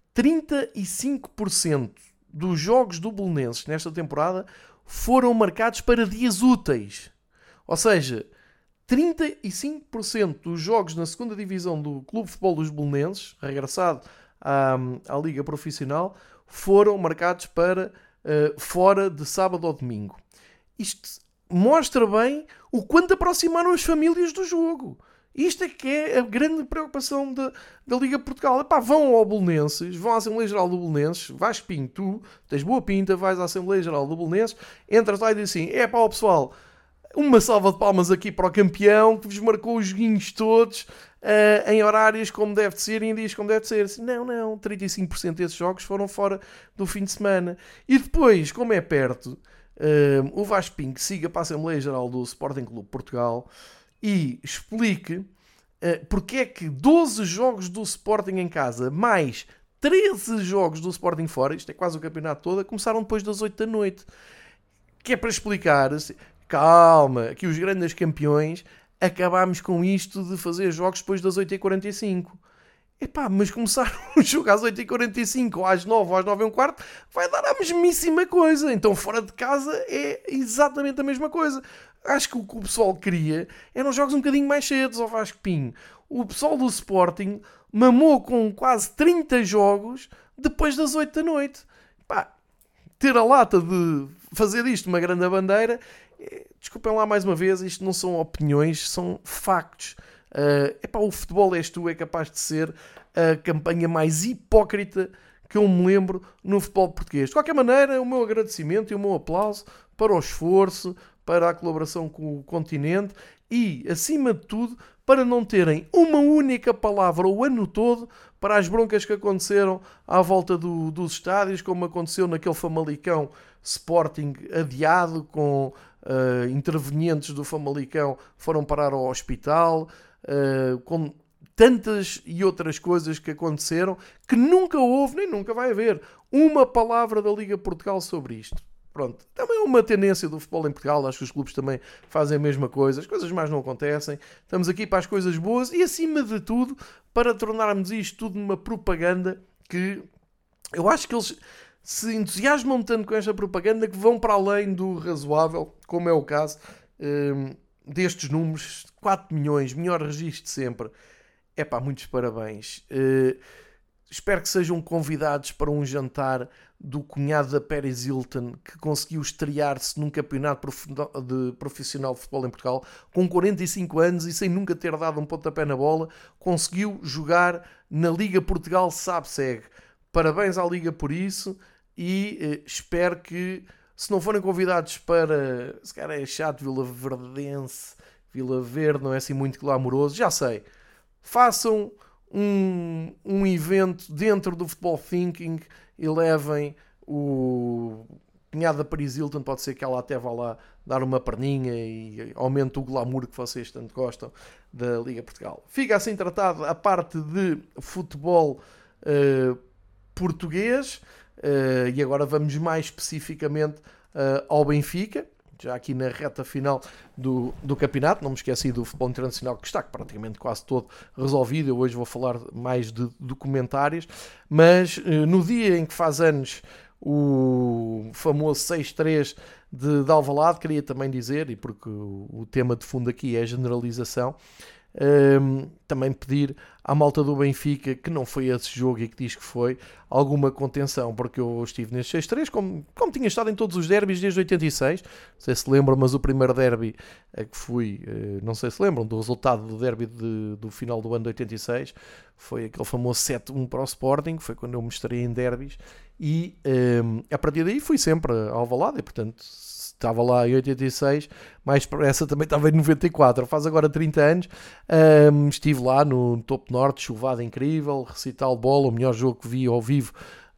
35% dos jogos do Belenenses nesta temporada foram marcados para dias úteis. Ou seja, 35% dos jogos na segunda divisão do Clube de Futebol dos Belenenses, regressado à Liga Profissional, foram marcados para fora de sábado ou domingo. Isto mostra bem o quanto aproximaram as famílias do jogo. Isto é que é a grande preocupação da Liga Portugal. Epá, vão ao Belenenses, vão à Assembleia Geral do Belenenses, vais Pinho, tu tens boa pinta, vais à Assembleia Geral do Belenenses, entras lá e dizes assim, ó pessoal, uma salva de palmas aqui para o campeão, que vos marcou os joguinhos todos, em horários como deve ser e em dias como deve ser. Assim, não, 35% desses jogos foram fora do fim de semana. E depois, como é perto, o Vasco Pinho siga para a Assembleia Geral do Sporting Clube Portugal e explique porque é que 12 jogos do Sporting em casa mais 13 jogos do Sporting fora, isto é quase o campeonato todo, começaram depois das 8 da noite. Que é para explicar, calma, aqui os grandes campeões, acabámos com isto de fazer jogos depois das 8h45. Epá, mas começar o jogo às 8h45 ou às 9 ou às 9h15 vai dar a mesmíssima coisa. Então fora de casa é exatamente a mesma coisa. Acho que o que o pessoal queria eram jogos um bocadinho mais cedos ao Vasco Pinho. O pessoal do Sporting mamou com quase 30 jogos depois das 8 da noite. Pá, ter a lata de fazer disto uma grande bandeira, desculpem lá mais uma vez, isto não são opiniões, são factos. O futebol és tu, é capaz de ser a campanha mais hipócrita que eu me lembro no futebol português. De qualquer maneira, o meu agradecimento e o meu aplauso para o esforço, para a colaboração com o continente e, acima de tudo, para não terem uma única palavra o ano todo para as broncas que aconteceram à volta dos estádios, como aconteceu naquele Famalicão Sporting adiado, com intervenientes do Famalicão foram parar ao hospital, com tantas e outras coisas que aconteceram, que nunca houve, nem nunca vai haver, uma palavra da Liga Portugal sobre isto. Pronto, também é uma tendência do futebol em Portugal, acho que os clubes também fazem a mesma coisa, as coisas mais não acontecem, estamos aqui para as coisas boas e, acima de tudo, para tornarmos isto tudo numa propaganda que eu acho que eles se entusiasmam tanto com esta propaganda que vão para além do razoável, como é o caso destes números, 4 milhões, melhor registro de sempre. Epá, muitos parabéns. Espero que sejam convidados para um jantar do cunhado da Paris Hilton, que conseguiu estrear-se num campeonato profissional de futebol em Portugal, com 45 anos e sem nunca ter dado um pontapé na bola, conseguiu jogar na Liga Portugal SAB-SEG. Parabéns à Liga por isso e espero que, se não forem convidados para, se calhar é chato, Vila Verde, não é assim muito glamouroso, já sei, façam um evento dentro do Futebol Thinking e levem o cunhado da Paris Hilton, pode ser que ela até vá lá dar uma perninha e aumente o glamour que vocês tanto gostam da Liga Portugal. Fica assim tratado a parte de futebol português e agora vamos mais especificamente ao Benfica, já aqui na reta final do campeonato. Não me esqueci do futebol internacional, que está praticamente quase todo resolvido. Eu hoje vou falar mais de documentários, mas no dia em que faz anos o famoso 6-3 de Alvalade, queria também dizer, e porque o tema de fundo aqui é a generalização, também pedir à malta do Benfica, que não foi esse jogo e que diz que foi, alguma contenção, porque eu estive neste 6-3 como tinha estado em todos os derbys desde 86, não sei se lembram, mas o primeiro derby a que fui, não sei se lembram do resultado do derby do final do ano de 86, foi aquele famoso 7-1 para o Sporting, foi quando eu me estarei em derbys, e a partir daí fui sempre ao Alvalade, e portanto estava lá em 86, mais para essa também estava em 94, faz agora 30 anos, estive lá no Topo Norte, chuvada incrível, recital bola, o melhor jogo que vi ao vivo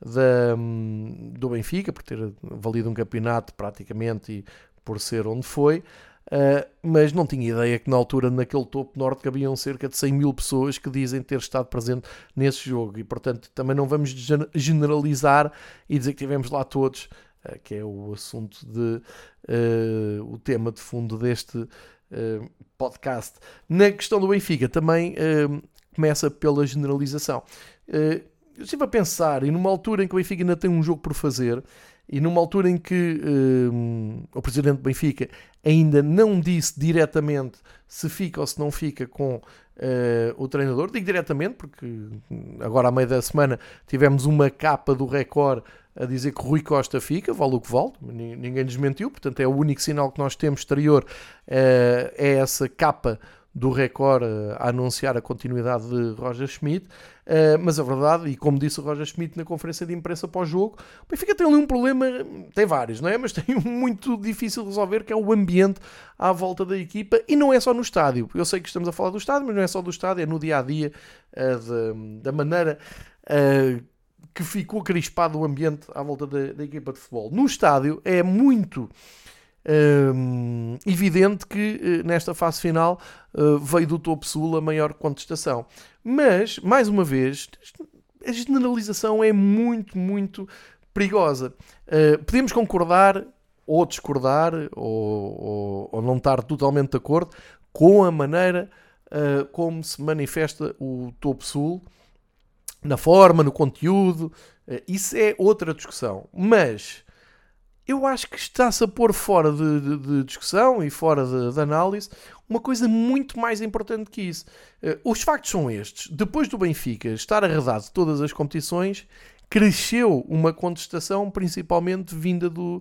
do Benfica, por ter valido um campeonato praticamente e por ser onde foi, mas não tinha ideia que na altura naquele Topo Norte cabiam cerca de 100 mil pessoas que dizem ter estado presente nesse jogo, e portanto também não vamos generalizar e dizer que estivemos lá todos, que é o assunto o tema de fundo deste podcast. Na questão do Benfica também começa pela generalização. Eu estive a pensar, e numa altura em que o Benfica ainda tem um jogo por fazer, e numa altura em que o presidente do Benfica ainda não disse diretamente se fica ou se não fica com o treinador, digo diretamente porque agora à meio da semana tivemos uma capa do Record a dizer que Rui Costa fica, vale o que vale, ninguém desmentiu, portanto é o único sinal que nós temos exterior, é essa capa do Record a anunciar a continuidade de Roger Schmidt, mas a verdade, e como disse o Roger Schmidt na conferência de imprensa pós-jogo, o Benfica tem ali um problema, tem vários, não é? Mas tem um muito difícil de resolver, que é o ambiente à volta da equipa, e não é só no estádio. Eu sei que estamos a falar do estádio, mas não é só do estádio, é no dia-a-dia, da maneira que ficou crispado o ambiente à volta da equipa de futebol. No estádio é muito evidente que nesta fase final veio do topo sul a maior contestação. Mas, mais uma vez, a generalização é muito, muito perigosa. Podemos concordar ou discordar ou não estar totalmente de acordo com a maneira como se manifesta o topo sul, na forma, no conteúdo, isso é outra discussão. Mas eu acho que está-se a pôr fora de discussão e fora de análise uma coisa muito mais importante que isso. Os factos são estes. Depois do Benfica estar arredado de todas as competições, cresceu uma contestação principalmente vinda do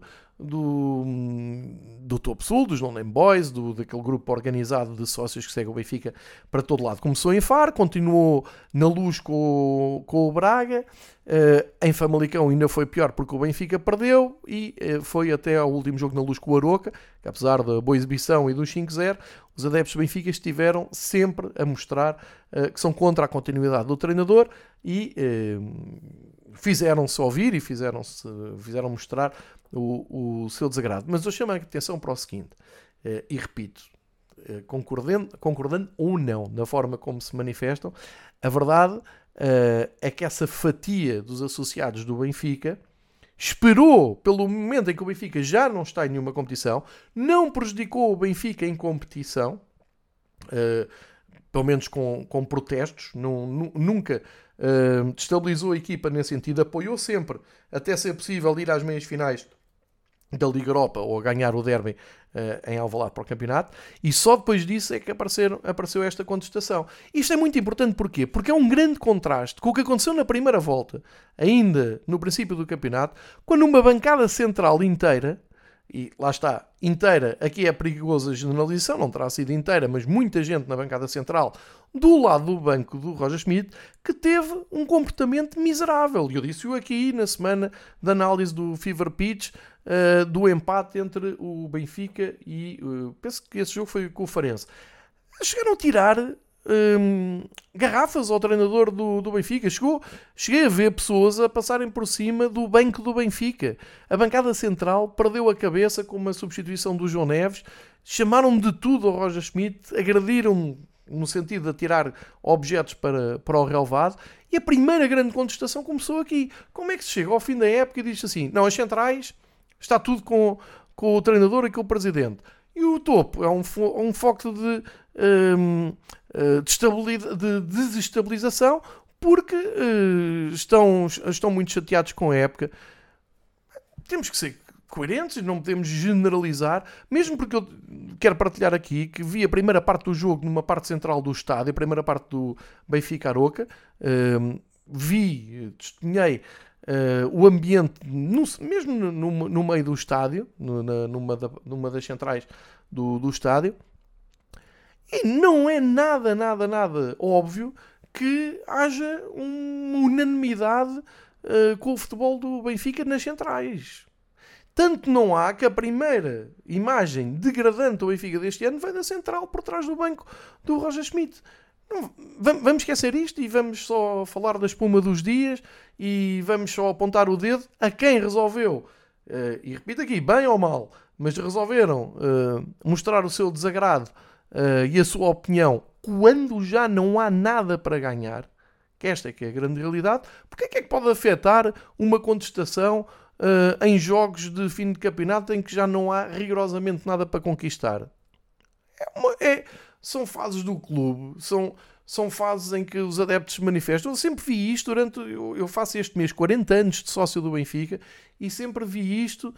Topo Sul, dos Non Name Boys, daquele grupo organizado de sócios que segue o Benfica para todo lado. Começou em Faro, continuou na Luz com o Braga, em Famalicão ainda foi pior porque o Benfica perdeu e foi até ao último jogo na Luz com o Aroca, que apesar da boa exibição e do 5-0, os adeptos do Benfica estiveram sempre a mostrar que são contra a continuidade do treinador e fizeram-se ouvir e fizeram mostrar o seu desagrado. Mas eu chamo a atenção para o seguinte, e repito, concordando ou não na forma como se manifestam, a verdade é que essa fatia dos associados do Benfica esperou pelo momento em que o Benfica já não está em nenhuma competição, não prejudicou o Benfica em competição, pelo menos com protestos, nunca destabilizou a equipa nesse sentido, apoiou sempre, até ser possível, ir às meias finais da Liga Europa ou a ganhar o derby em Alvalade para o campeonato, e só depois disso é que apareceu esta contestação. Isto é muito importante, porquê? Porque é um grande contraste com o que aconteceu na primeira volta, ainda no princípio do campeonato, quando uma bancada central inteira, e lá está, inteira, aqui é perigoso a generalização, não terá sido inteira, mas muita gente na bancada central, do lado do banco do Roger Schmidt, que teve um comportamento miserável. E eu disse-o aqui na semana de análise do Fever Pitch, do empate entre o Benfica e penso que esse jogo foi com o Farense. Chegaram a tirar garrafas ao treinador do Benfica. Cheguei a ver pessoas a passarem por cima do banco do Benfica. A bancada central perdeu a cabeça com uma substituição do João Neves, chamaram de tudo ao Roger Schmidt, agrediram no sentido de atirar objetos para o relvado, e a primeira grande contestação começou aqui. Como é que se chega ao fim da época e diz assim, não, as centrais está tudo com o treinador e com o presidente, e o topo é um foco de desestabilização porque estão muito chateados com a época. Temos que ser coerentes, não podemos generalizar, mesmo porque eu quero partilhar aqui que vi a primeira parte do jogo numa parte central do estádio, a primeira parte do Benfica Aroca, testemunhei o ambiente mesmo no meio do estádio, numa das centrais do estádio, e não é nada óbvio que haja uma unanimidade com o futebol do Benfica nas centrais. Tanto não há que a primeira imagem degradante do Benfica deste ano veio da central por trás do banco do Roger Schmidt. Vamos esquecer isto e vamos só falar da espuma dos dias e vamos só apontar o dedo a quem resolveu, e repito aqui, bem ou mal, mas resolveram mostrar o seu desagrado e a sua opinião quando já não há nada para ganhar, que esta é que é a grande realidade. Porque é que pode afetar uma contestação em jogos de fim de campeonato em que já não há rigorosamente nada para conquistar? São fases do clube, são fases em que os adeptos se manifestam. Eu sempre vi isto eu faço este mês 40 anos de sócio do Benfica e sempre vi isto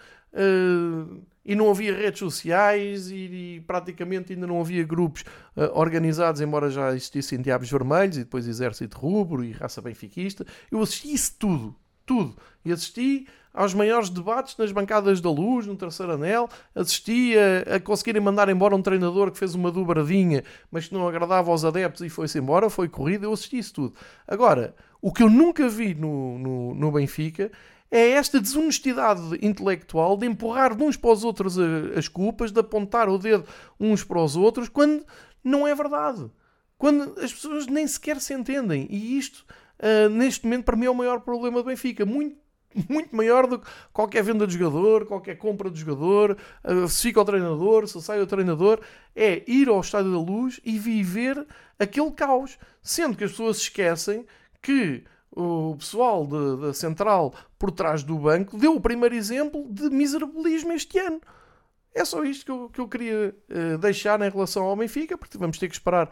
e não havia redes sociais e praticamente ainda não havia grupos organizados, embora já existissem Diabos Vermelhos e depois Exército Rubro e Raça Benfiquista. Eu assisti isso tudo. E assisti aos maiores debates nas bancadas da Luz, no terceiro anel, assisti a conseguirem mandar embora um treinador que fez uma dobradinha, mas que não agradava aos adeptos e foi-se embora, foi corrido, eu assisti isso tudo. Agora, o que eu nunca vi no Benfica é esta desonestidade intelectual de empurrar de uns para os outros as culpas, de apontar o dedo uns para os outros, quando não é verdade. Quando as pessoas nem sequer se entendem. E isto, neste momento, para mim é o maior problema do Benfica. Muito maior do que qualquer venda de jogador, qualquer compra de jogador, se fica o treinador, se sai o treinador, é ir ao Estádio da Luz e viver aquele caos. Sendo que as pessoas se esquecem que o pessoal da Central por trás do banco deu o primeiro exemplo de miserabilismo este ano. É só isto que eu queria deixar em relação ao Benfica, porque vamos ter que esperar,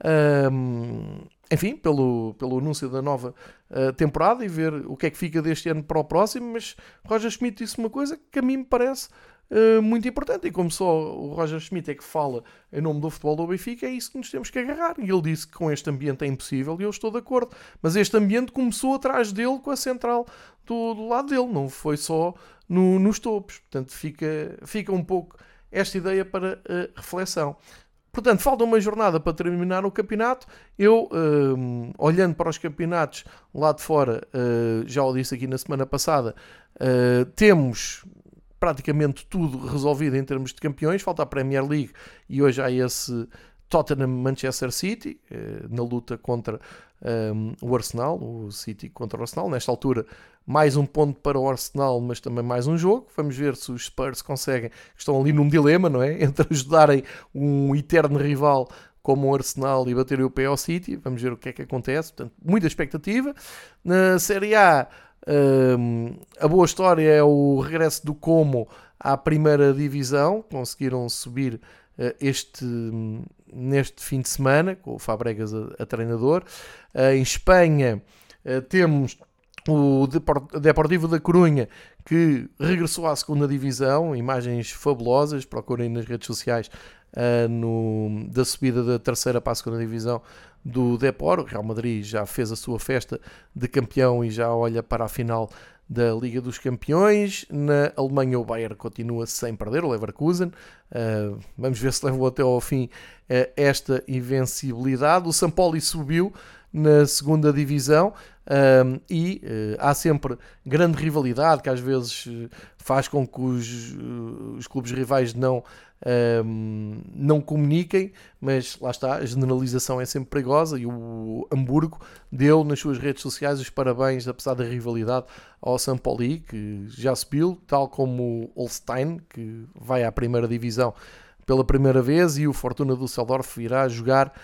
enfim, pelo anúncio da nova temporada e ver o que é que fica deste ano para o próximo. Mas Roger Schmidt disse uma coisa que a mim me parece muito importante, e como só o Roger Schmidt é que fala em nome do futebol do Benfica, é isso que nos temos que agarrar. E ele disse que com este ambiente é impossível, e eu estou de acordo. Mas este ambiente começou atrás dele, com a Central do lado dele, não foi só nos topos. Portanto, fica um pouco esta ideia para reflexão. Portanto, falta uma jornada para terminar o campeonato. Eu, olhando para os campeonatos lá de fora, já o disse aqui na semana passada, temos praticamente tudo resolvido em termos de campeões. Falta a Premier League e hoje há esse Tottenham-Manchester City na luta contra o Arsenal, o City contra o Arsenal. Nesta altura, mais um ponto para o Arsenal, mas também mais um jogo. Vamos ver se os Spurs conseguem, estão ali num dilema, não é? Entre ajudarem um eterno rival como o Arsenal e baterem o pé ao City. Vamos ver o que é que acontece. Portanto, muita expectativa. Na Série A, a boa história é o regresso do Como à primeira divisão. Conseguiram subir neste fim de semana, com o Fabregas a treinador. Em Espanha temos o Deportivo da Corunha, que regressou à segunda divisão. Imagens fabulosas, procurem nas redes sociais da subida da terceira para a segunda divisão do Depor. O Real Madrid já fez a sua festa de campeão e já olha para a final da Liga dos Campeões. Na Alemanha o Bayern continua sem perder, o Leverkusen. Vamos ver se levam até ao fim esta invencibilidade. O Sampoli subiu na segunda divisão e há sempre grande rivalidade que às vezes faz com que os clubes rivais não comuniquem, mas lá está, a generalização é sempre perigosa, e o Hamburgo deu nas suas redes sociais os parabéns, apesar da rivalidade, ao Sampoli, que já subiu, tal como o Holstein, que vai à primeira divisão pela primeira vez, e o Fortuna Düsseldorf irá jogar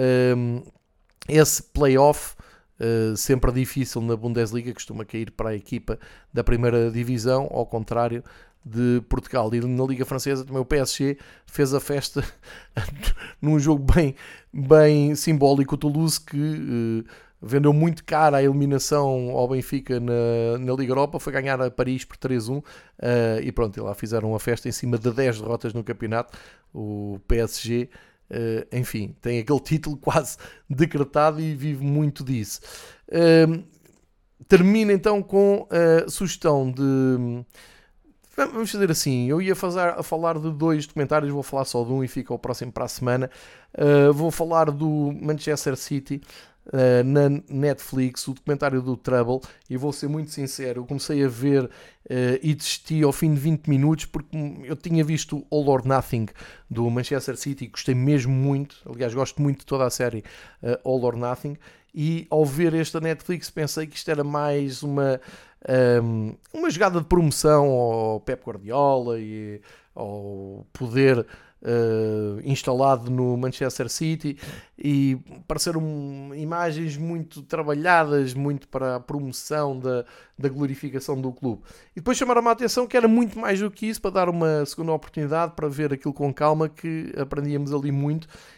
esse play-off sempre difícil na Bundesliga, costuma cair para a equipa da primeira divisão, ao contrário de Portugal. E na Liga Francesa também o PSG fez a festa num jogo bem simbólico. O Toulouse, que vendeu muito cara a eliminação ao Benfica na Liga Europa, foi ganhar a Paris por 3-1 e pronto, e lá fizeram uma festa em cima de 10 derrotas no campeonato. O PSG, enfim, tem aquele título quase decretado e vive muito disso. Termino então com a sugestão de... Vamos fazer assim, eu ia falar de 2 documentários, vou falar só de um e fica o próximo para a semana. Vou falar do Manchester City na Netflix, o documentário do Trouble, e vou ser muito sincero, eu comecei a ver e desisti ao fim de 20 minutos, porque eu tinha visto All or Nothing do Manchester City, gostei mesmo muito, aliás gosto muito de toda a série All or Nothing, e ao ver esta Netflix pensei que isto era mais uma jogada de promoção ao Pep Guardiola e ao poder instalado no Manchester City, e pareceram imagens muito trabalhadas, muito para a promoção da glorificação do clube. E depois chamaram-me a atenção que era muito mais do que isso, para dar uma segunda oportunidade, para ver aquilo com calma, que aprendíamos ali muito.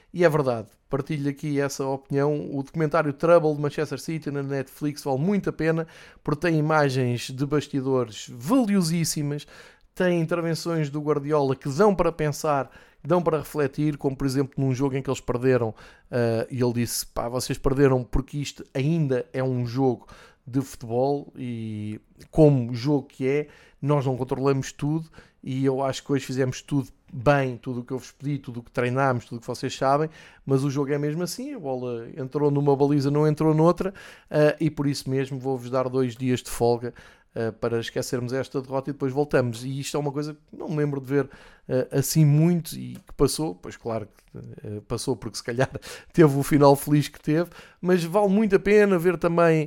E é verdade, partilho aqui essa opinião. O documentário Trouble de Manchester City na Netflix vale muito a pena, porque tem imagens de bastidores valiosíssimas, tem intervenções do Guardiola que dão para pensar, dão para refletir, como por exemplo num jogo em que eles perderam, e ele disse, vocês perderam porque isto ainda é um jogo de futebol, e como jogo que é, nós não controlamos tudo, e eu acho que hoje fizemos tudo bem, tudo o que eu vos pedi, tudo o que treinámos, tudo o que vocês sabem, mas o jogo é mesmo assim, a bola entrou numa baliza, não entrou noutra, e por isso mesmo vou-vos dar 2 dias de folga para esquecermos esta derrota e depois voltamos. E isto é uma coisa que não me lembro de ver assim muito, e que passou, pois claro que passou porque se calhar teve o final feliz que teve, mas vale muito a pena ver também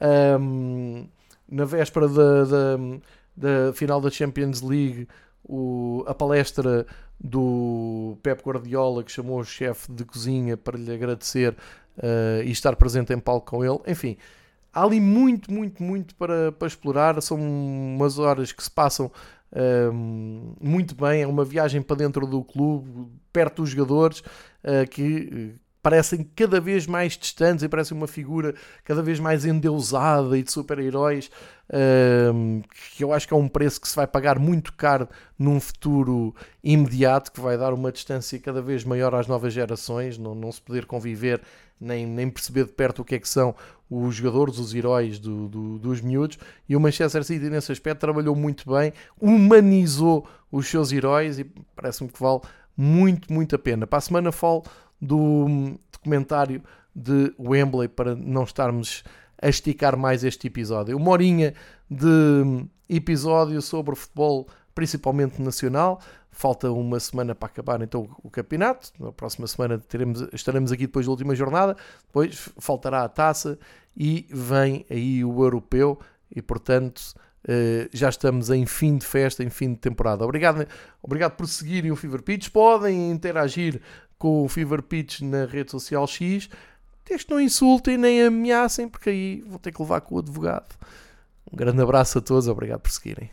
na véspera da final da Champions League a palestra do Pep Guardiola, que chamou o chefe de cozinha para lhe agradecer e estar presente em palco com ele. Enfim, há ali muito para explorar. São umas horas que se passam muito bem. É uma viagem para dentro do clube, perto dos jogadores, que parecem cada vez mais distantes e parecem uma figura cada vez mais endeusada e de super-heróis, que eu acho que é um preço que se vai pagar muito caro num futuro imediato, que vai dar uma distância cada vez maior às novas gerações, não se poder conviver nem perceber de perto o que é que são os jogadores, os heróis dos miúdos. E o Manchester City nesse aspecto trabalhou muito bem, humanizou os seus heróis, e parece-me que vale muito a pena. Para a semana falo do documentário de Wembley, para não estarmos a esticar mais este episódio. 1 horinha de episódio sobre futebol, principalmente nacional. Falta uma semana para acabar então o campeonato. Na próxima semana estaremos aqui depois da última jornada. Depois faltará a taça e vem aí o europeu, e portanto já estamos em fim de festa, em fim de temporada. Obrigado por seguirem o Fever Pitch. Podem interagir com o Fever Pitch na rede social X. Desde que não insultem nem ameacem, porque aí vou ter que levar com o advogado. Um grande abraço a todos, obrigado por seguirem.